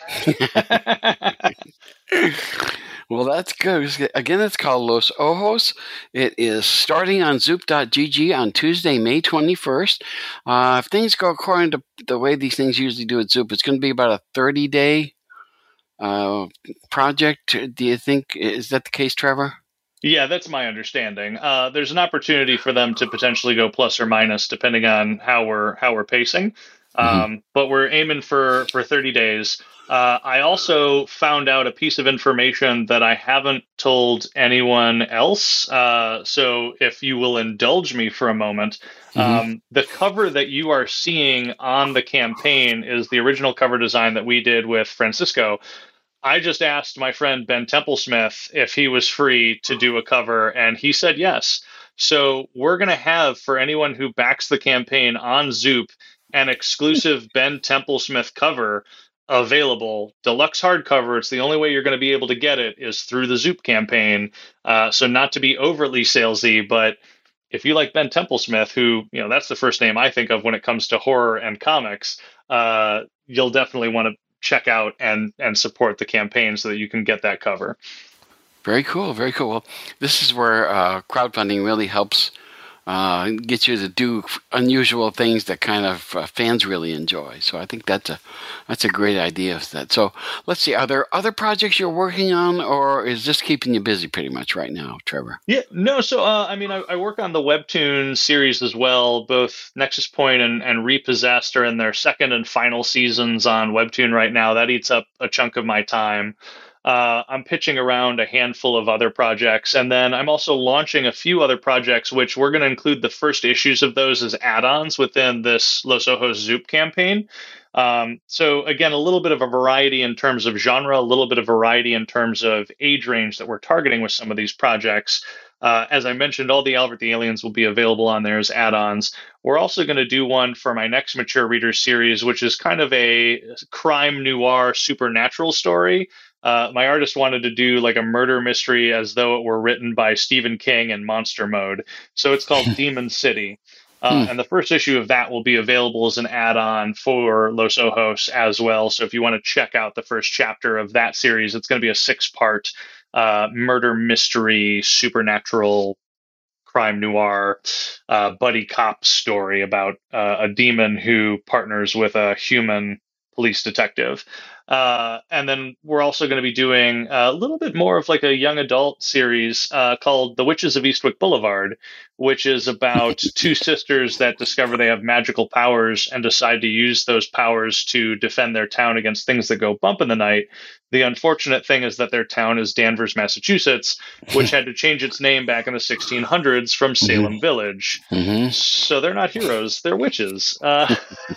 Well, that's good. Again, it's called Los Ojos. It is starting on zoop dot g g on Tuesday, May twenty-first. Uh, if things go according to the way these things usually do at Zoop, it's going to be about a thirty-day uh, project. Do you think, is that the case, Trevor? Yeah, that's my understanding. Uh, there's an opportunity for them to potentially go plus or minus depending on how we're how we're pacing. Um, mm-hmm. But we're aiming for, for thirty days. Uh, I also found out a piece of information that I haven't told anyone else. Uh, so if you will indulge me for a moment, mm-hmm. um, the cover that you are seeing on the campaign is the original cover design that we did with Francisco. I just asked my friend Ben Templesmith if he was free to do a cover, and he said yes. So we're going to have, for anyone who backs the campaign on Zoop, an exclusive Ben Templesmith cover available, deluxe hardcover. It's the only way you're going to be able to get it is through the Zoop campaign. Uh, so not to be overly salesy, but if you like Ben Templesmith, who, you know, that's the first name I think of when it comes to horror and comics, uh, you'll definitely want to check out and and support the campaign so that you can get that cover. Very cool, very cool. Well, this is where uh, crowdfunding really helps uh, get you to do unusual things that kind of uh, fans really enjoy. So I think that's a that's a great idea of that. So let's see, are there other projects you're working on, or is this keeping you busy pretty much right now, Trevor? Yeah, no. So uh, I mean, I, I work on the Webtoon series as well. Both Nexus Point and, and Repossessed are in their second and final seasons on Webtoon right now. That eats up a chunk of my time. Uh, I'm pitching around a handful of other projects, and then I'm also launching a few other projects, which we're going to include the first issues of those as add-ons within this Los Ojos Zoop campaign. Um, so again, a little bit of a variety in terms of genre, a little bit of variety in terms of age range that we're targeting with some of these projects. Uh, as I mentioned, all the Albert the Aliens will be available on there as add-ons. We're also going to do one for my next Mature Readers series, which is kind of a crime noir supernatural story. Uh, my artist wanted to do like a murder mystery as though it were written by Stephen King in monster mode. So it's called Demon City. Uh, hmm. And the first issue of that will be available as an add-on for Los Ojos as well. So if you want to check out the first chapter of that series, it's going to be a six-part uh, murder mystery, supernatural, crime noir, uh, buddy cop story about uh, a demon who partners with a human police detective. Uh, and then we're also going to be doing a little bit more of like a young adult series uh, called The Witches of Eastwick Boulevard, which is about two sisters that discover they have magical powers and decide to use those powers to defend their town against things that go bump in the night. The unfortunate thing is that their town is Danvers, Massachusetts, which had to change its name back in the sixteen hundreds from Salem mm-hmm. Village. Mm-hmm. So they're not heroes, they're witches. Uh,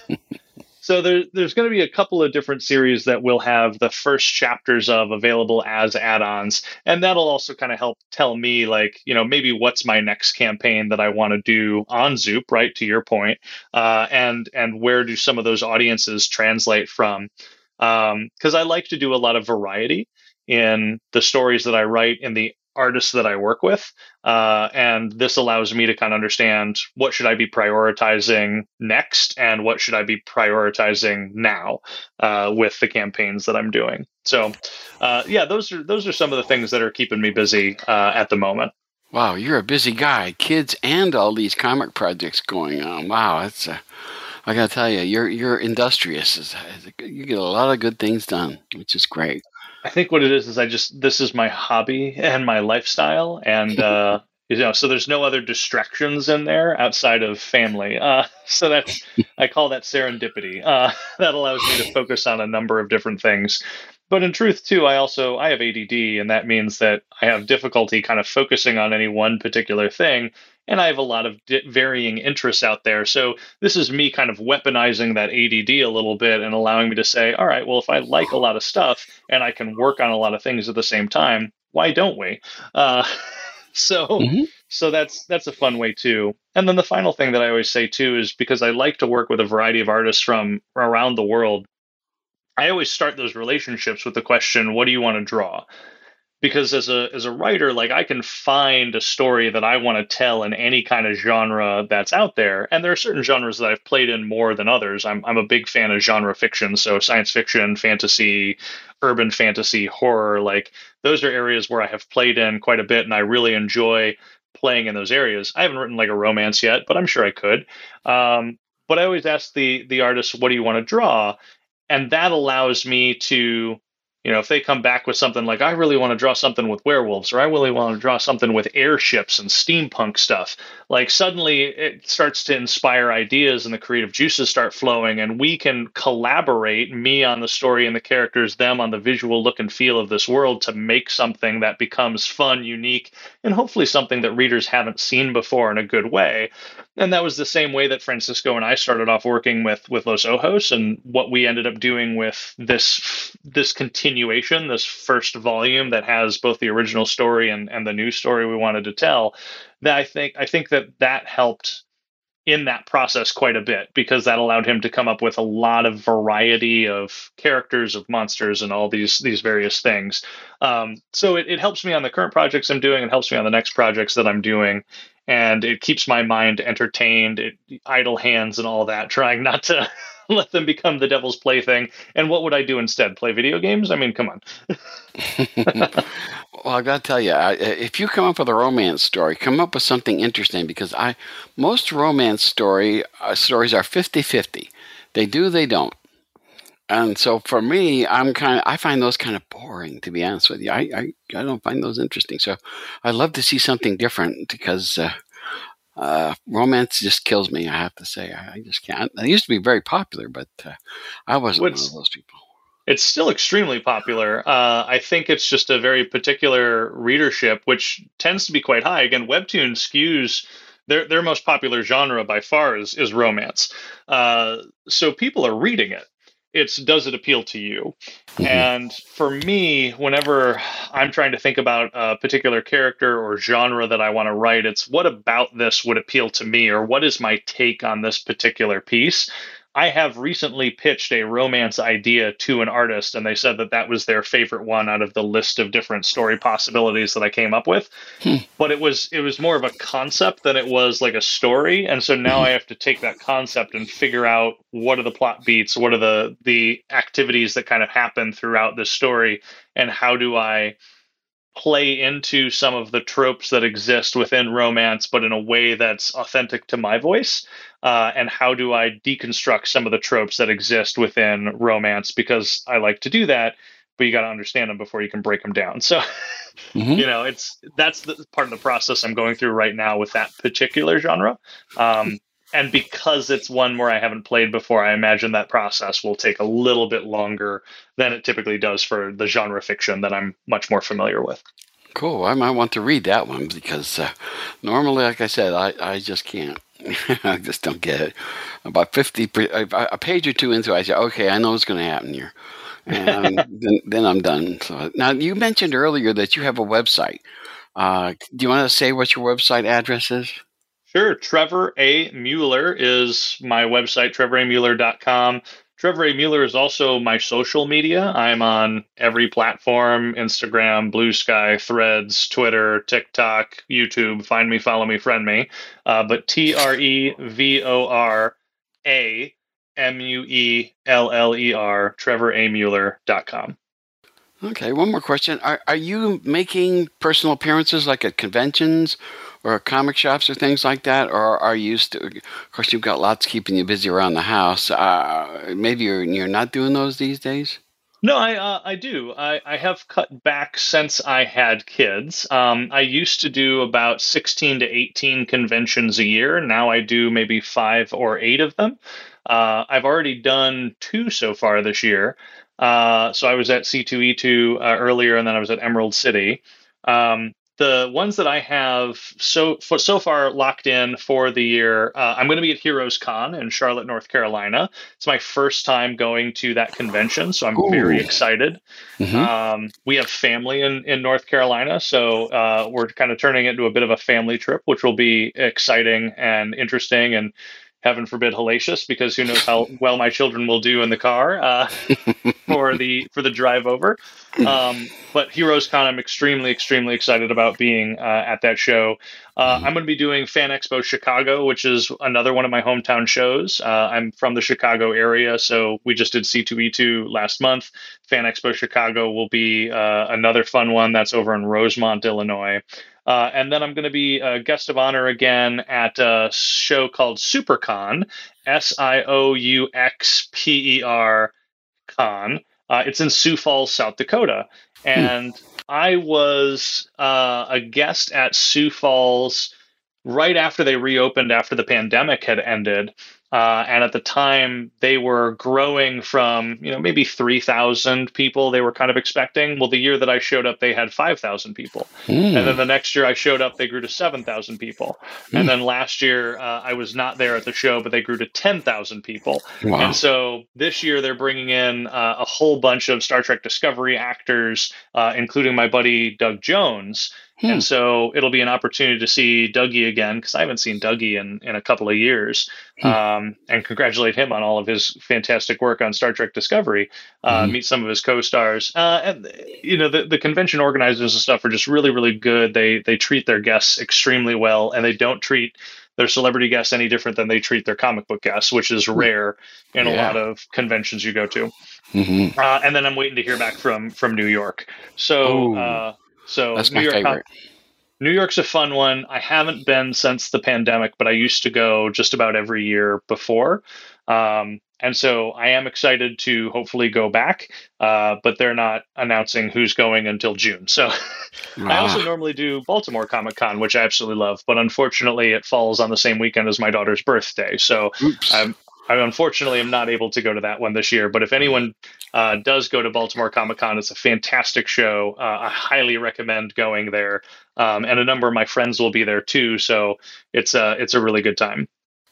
So there, there's going to be a couple of different series that we'll have the first chapters of available as add-ons. And that'll also kind of help tell me, like, you know, maybe what's my next campaign that I want to do on Zoop, right, to your point, uh, and and where do some of those audiences translate from? Because um, I like to do a lot of variety in the stories that I write, in the artists that I work with. Uh, and this allows me to kind of understand what should I be prioritizing next and what should I be prioritizing now uh, with the campaigns that I'm doing. So uh, yeah, those are those are some of the things that are keeping me busy uh, at the moment. Wow, you're a busy guy. Kids and all these comic projects going on. Wow, that's uh, I gotta tell you, you're you're industrious. You get a lot of good things done, which is great. I think what it is is I just this is my hobby and my lifestyle, and uh, you know, so there's no other distractions in there outside of family. Uh, so that's I call that serendipity. Uh, that allows me to focus on a number of different things. But in truth, too, I also I have A D D, and that means that I have difficulty kind of focusing on any one particular thing, and I have a lot of di- varying interests out there. So this is me kind of weaponizing that A D D a little bit and allowing me to say, all right, well, if I like a lot of stuff and I can work on a lot of things at the same time, why don't we? Uh, so Mm-hmm. so that's that's a fun way too. And then the final thing that I always say too is because I like to work with a variety of artists from around the world, I always start those relationships with the question, what do you want to draw? Because as a as a writer, like I can find a story that I want to tell in any kind of genre that's out there. And there are certain genres that I've played in more than others. I'm I'm a big fan of genre fiction, so science fiction, fantasy, urban fantasy, horror, like those are areas where I have played in quite a bit and I really enjoy playing in those areas. I haven't written like a romance yet, but I'm sure I could. Um, but I always ask the the artist, what do you want to draw? And that allows me to, you know, if they come back with something like, I really want to draw something with werewolves, or I really want to draw something with airships and steampunk stuff, like suddenly it starts to inspire ideas and the creative juices start flowing, and we can collaborate, me on the story and the characters, them on the visual look and feel of this world, to make something that becomes fun, unique, and hopefully something that readers haven't seen before in a good way. And that was the same way that Francisco and I started off working with with Los Ojos, and what we ended up doing with this this continuation, this first volume that has both the original story and, and the new story we wanted to tell. That I think I think that that helped in that process quite a bit, because that allowed him to come up with a lot of variety of characters, of monsters, and all these these various things. Um, so it, it helps me on the current projects I'm doing, and helps me on the next projects that I'm doing, and it keeps my mind entertained. It, idle hands and all that, trying not to let them become the devil's plaything. And what would I do instead? Play video games? I mean, come on. Well, I got to tell you, I, if you come up with a romance story, come up with something interesting, because I most romance story uh, stories are fifty-fifty. They do, they don't. And so for me, I'm kind of I find those kind of boring, to be honest with you. I I, I don't find those interesting. So I love to see something different, because uh, uh, romance just kills me, I have to say. I, I just can't. It used to be very popular, but uh, I wasn't What's one of those people. It's still extremely popular. Uh, I think it's just a very particular readership, which tends to be quite high. Again, Webtoon skews their their most popular genre by far is is romance. Uh, so people are reading it. It's, does it appeal to you? Mhm. And for me, whenever I'm trying to think about a particular character or genre that I want to write, it's what about this would appeal to me, or what is my take on this particular piece? I have recently pitched a romance idea to an artist, and they said that that was their favorite one out of the list of different story possibilities that I came up with. Hmm. But it was it was more of a concept than it was like a story, and so now I have to take that concept and figure out what are the plot beats, what are the the activities that kind of happen throughout this story, and how do I play into some of the tropes that exist within romance, but in a way that's authentic to my voice. Uh, and how do I deconstruct some of the tropes that exist within romance? Because I like to do that, but you got to understand them before you can break them down. So, Mhm. you know, it's that's the part of the process I'm going through right now with that particular genre. Um, and because it's one where I haven't played before, I imagine that process will take a little bit longer than it typically does for the genre fiction that I'm much more familiar with. Cool. I might want to read that one, because uh, normally, like I said, I, I just can't. I just don't get it. About fifty, a page or two into it, I say, okay, I know what's going to happen here. And then, then I'm done. So, now, you mentioned earlier that you have a website. Uh, do you want to say what your website address is? Sure. Trevor A. Mueller is my website, trevor a mueller dot com. Trevor A. Mueller is also my social media. I'm on every platform: Instagram, Blue Sky, Threads, Twitter, TikTok, YouTube. Find me, follow me, friend me. Uh, but T R E V O R A M U E L L E R, trevor a mueller dot com. Okay, one more question. Are are you making personal appearances, like at conventions or comic shops or things like that? Or are you still, of course, you've got lots keeping you busy around the house. Uh, maybe you're, you're not doing those these days? No, I uh, I do. I, I have cut back since I had kids. Um, I used to do about sixteen to eighteen conventions a year. Now I do maybe five or eight of them. Uh, I've already done two so far this year. Uh, so I was at C two E two uh, earlier, and then I was at Emerald City. Um, the ones that I have so for, so far locked in for the year, uh, I'm going to be at Heroes Con in Charlotte, North Carolina. It's my first time going to that convention, so I'm Ooh. very excited. Mm-hmm. Um, we have family in, in North Carolina, so uh, we're kind of turning it into a bit of a family trip, which will be exciting and interesting and, heaven forbid, hellacious, because who knows how well my children will do in the car uh, for the for the drive over. Um, but Heroes Con, I'm extremely, extremely excited about being uh, at that show. Uh, I'm going to be doing Fan Expo Chicago, which is another one of my hometown shows. Uh, I'm from the Chicago area, so we just did C two E two last month. Fan Expo Chicago will be uh, another fun one. That's over in Rosemont, Illinois. Uh, and then I'm going to be a guest of honor again at a show called SuperCon, S I O U X P E R Con. Uh, it's in Sioux Falls, South Dakota. And I was uh, a guest at Sioux Falls right after they reopened after the pandemic had ended. Uh, and at the time, they were growing from, you know, maybe three thousand people they were kind of expecting. Well, the year that I showed up, they had five thousand people. Mm. And then the next year I showed up, they grew to seven thousand people. Mm. And then last year, uh, I was not there at the show, but they grew to ten thousand people. Wow. And so this year, they're bringing in uh, a whole bunch of Star Trek Discovery actors, uh, including my buddy Doug Jones. Hmm. And so it'll be an opportunity to see Dougie again, because I haven't seen Dougie in, in a couple of years, hmm. um, and congratulate him on all of his fantastic work on Star Trek Discovery, uh, hmm. meet some of his co-stars. Uh, and, you know, the, the convention organizers and stuff are just really, really good. They, they treat their guests extremely well, and they don't treat their celebrity guests any different than they treat their comic book guests, which is rare in yeah. a lot of conventions you go to. Mm-hmm. Uh, and then I'm waiting to hear back from, from New York. So, uh, So That's New my York, favorite. New York's a fun one. I haven't been since the pandemic, but I used to go just about every year before. Um, and so I am excited to hopefully go back, uh, but they're not announcing who's going until June. So wow. I also normally do Baltimore Comic Con, which I absolutely love, but unfortunately it falls on the same weekend as my daughter's birthday. So Oops. I'm I unfortunately am not able to go to that one this year, but if anyone uh, does go to Baltimore Comic Con, it's a fantastic show. Uh, I highly recommend going there, um, and a number of my friends will be there too. So it's a it's a really good time.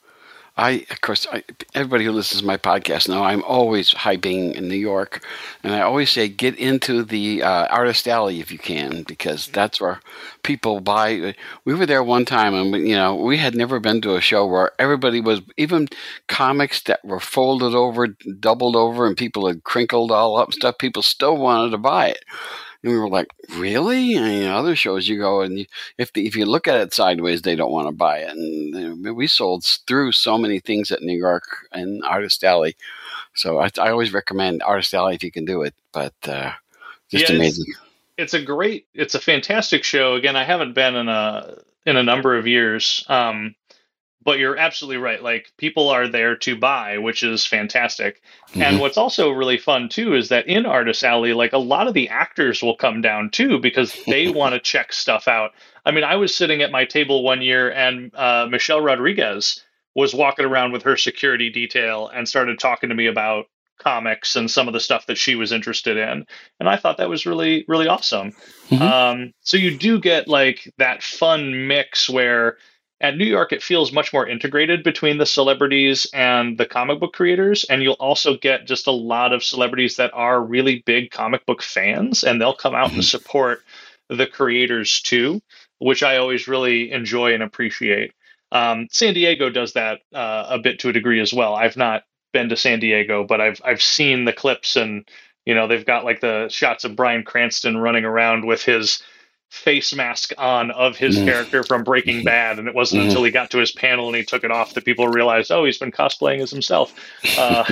I, of course, I, everybody who listens to my podcast know I'm always hyping in New York, and I always say get into the uh, Artist Alley if you can, because that's where people buy. We were there one time, and we, you know we had never been to a show where everybody was, even comics that were folded over, doubled over, and people had crinkled all up and stuff. People still wanted to buy it. And we were like, really? And, you know, other shows you go and you, if the, if you look at it sideways, they don't want to buy it. And you know, we sold through so many things at New York and Artist Alley. So I, I always recommend Artist Alley if you can do it. But uh, just yeah, amazing. It's, it's a great, it's a fantastic show. Again, I haven't been in a in a number of years. Um, But you're absolutely right. Like, people are there to buy, which is fantastic. Mm-hmm. And what's also really fun, too, is that in Artist Alley, like, a lot of the actors will come down, too, because they want to check stuff out. I mean, I was sitting at my table one year, and uh, Michelle Rodriguez was walking around with her security detail and started talking to me about comics and some of the stuff that she was interested in. And I thought that was really, really awesome. Mm-hmm. Um, so you do get, like, that fun mix where at New York, it feels much more integrated between the celebrities and the comic book creators. And you'll also get just a lot of celebrities that are really big comic book fans, and they'll come out mm-hmm. and support the creators too, which I always really enjoy and appreciate. Um, San Diego does that uh, a bit to a degree as well. I've not been to San Diego, but I've I've seen the clips, and you know they've got like the shots of Bryan Cranston running around with his face mask on of his mm. character from Breaking Bad, and it wasn't mm. until he got to his panel and he took it off that people realized, oh, he's been cosplaying as himself. Uh,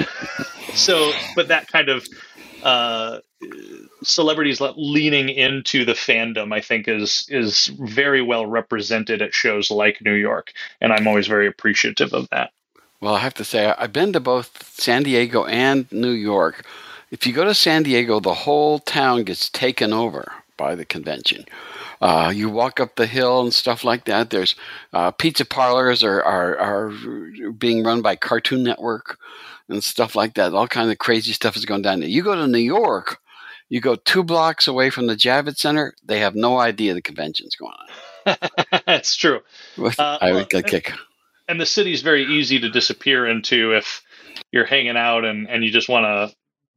so, but that kind of uh, celebrities leaning into the fandom, I think, is is very well represented at shows like New York, and I'm always very appreciative of that. Well, I have to say, I've been to both San Diego and New York. if you go to San Diego, the whole town gets taken over by the convention. Uh, you walk up the hill and stuff like that. There's uh, pizza parlors are, are are being run by Cartoon Network and stuff like that. All kinds of crazy stuff is going down there. You go to New York, you go two blocks away from the Javits Center, they have no idea the convention's going on. That's true. Uh, I would get a kick. And the city's very easy to disappear into if you're hanging out and, and you just want to,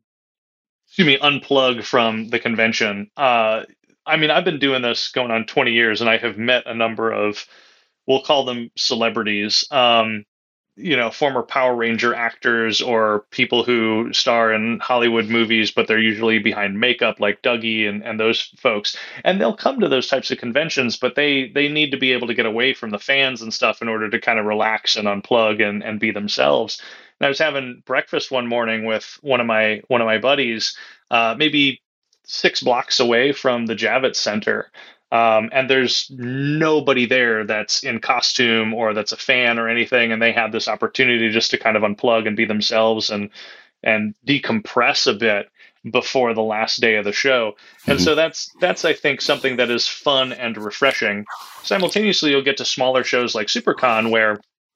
excuse me, unplug from the convention. Uh, I mean, I've been doing this going on twenty years, and I have met a number of, we'll call them celebrities, um, you know, former Power Ranger actors or people who star in Hollywood movies, but they're usually behind makeup, like Dougie and, and those folks. And they'll come to those types of conventions, but they they need to be able to get away from the fans and stuff in order to kind of relax and unplug and, and be themselves. And I was having breakfast one morning with one of my one of my buddies, uh, maybe six blocks away from the Javits Center. Um, and there's nobody there that's in costume or that's a fan or anything. And they have this opportunity just to kind of unplug and be themselves and and decompress a bit before the last day of the show. And so that's, that's I think, something that is fun and refreshing. Simultaneously, you'll get to smaller shows like SuperCon, where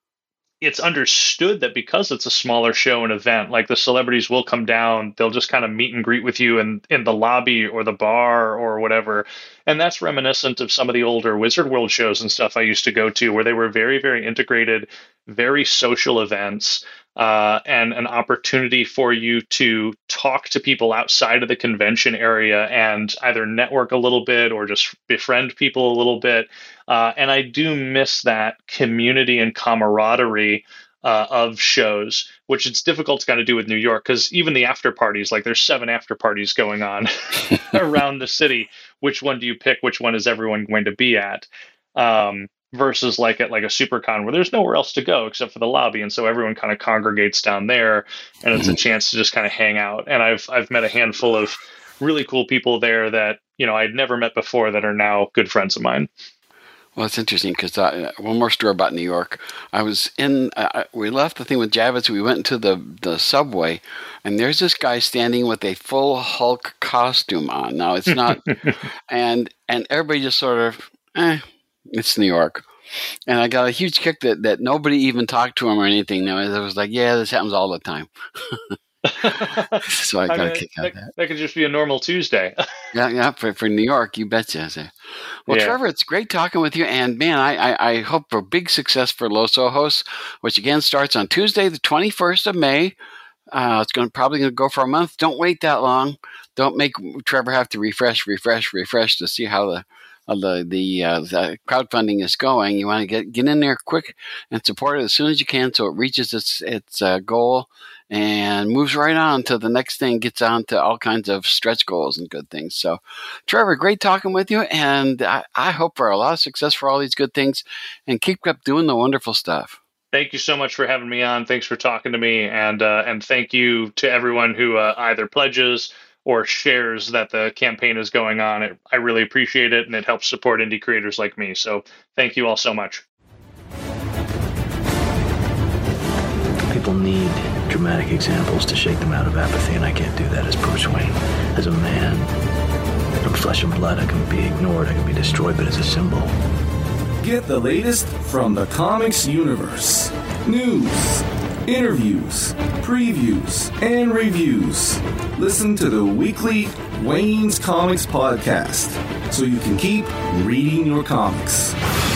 it's understood that because it's a smaller show and event, like the celebrities will come down, they'll just kind of meet and greet with you in, in the lobby or the bar or whatever. And that's reminiscent of some of the older Wizard World shows and stuff I used to go to, where they were very, very integrated, very social events, uh, and an opportunity for you to talk to people outside of the convention area and either network a little bit or just befriend people a little bit. Uh, and I do miss that community and camaraderie uh, of shows, which it's difficult to kind of do with New York, because even the after parties, like there's seven after parties going on around the city. Which one do you pick? Which one is everyone going to be at? Um, versus like at like a SuperCon where there's nowhere else to go except for the lobby, and so everyone kind of congregates down there, and it's a chance to just kind of hang out. And I've I've met a handful of really cool people there that, you know, I'd never met before that are now good friends of mine. Well, it's interesting because uh, one more story about New York. I was in, uh, we left the thing with Javits. We went into the, the subway, and there's this guy standing with a full Hulk costume on. Now, it's not, and and everybody just sort of, eh, it's New York. And I got a huge kick that, that nobody even talked to him or anything. Now, it was like, yeah, this happens all the time. So I got I mean, a kick out that, of that. That could just be a normal Tuesday. yeah, yeah, for, for New York, you betcha. Well, yeah. Trevor, it's great talking with you. And, man, I, I, I hope for big success for Los Ojos, which, again, starts on Tuesday, the twenty-first of May. Uh, it's going probably going to go for a month. Don't wait that long. Don't make Trevor have to refresh, refresh, refresh to see how the uh, the the, uh, the crowdfunding is going. You want to get get in there quick and support it as soon as you can, so it reaches its its uh, goal and moves right on to the next thing, gets on to all kinds of stretch goals and good things. So, Trevor, great talking with you, and I, I hope for a lot of success for all these good things, and keep up doing the wonderful stuff. Thank you so much for having me on. Thanks for talking to me, and uh, and thank you to everyone who uh, either pledges or shares that the campaign is going on. It, I really appreciate it, and it helps support indie creators like me. So thank you all so much. People need dramatic examples to shake them out of apathy, and I can't do that as Bruce Wayne. As a man, I'm flesh and blood. I can be ignored, I can be destroyed, but as a symbol. Get the latest from the comics universe. News, interviews, previews, and reviews. Listen to the weekly Wayne's Comics podcast so you can keep reading your comics.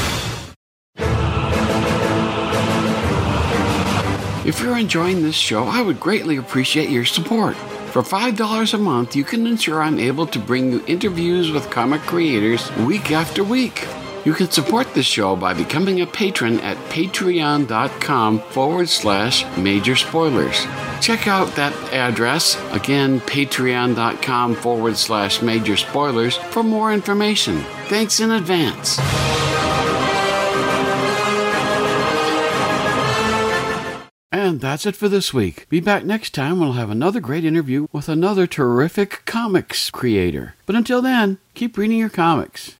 If you're enjoying this show, I would greatly appreciate your support. For five dollars a month, you can ensure I'm able to bring you interviews with comic creators week after week. You can support the show by becoming a patron at patreon.com forward slash major spoilers. Check out that address, again, patreon.com forward slash major spoilers for more information. Thanks in advance. And that's it for this week. Be back next time. We'll have another great interview with another terrific comics creator. But until then, keep reading your comics.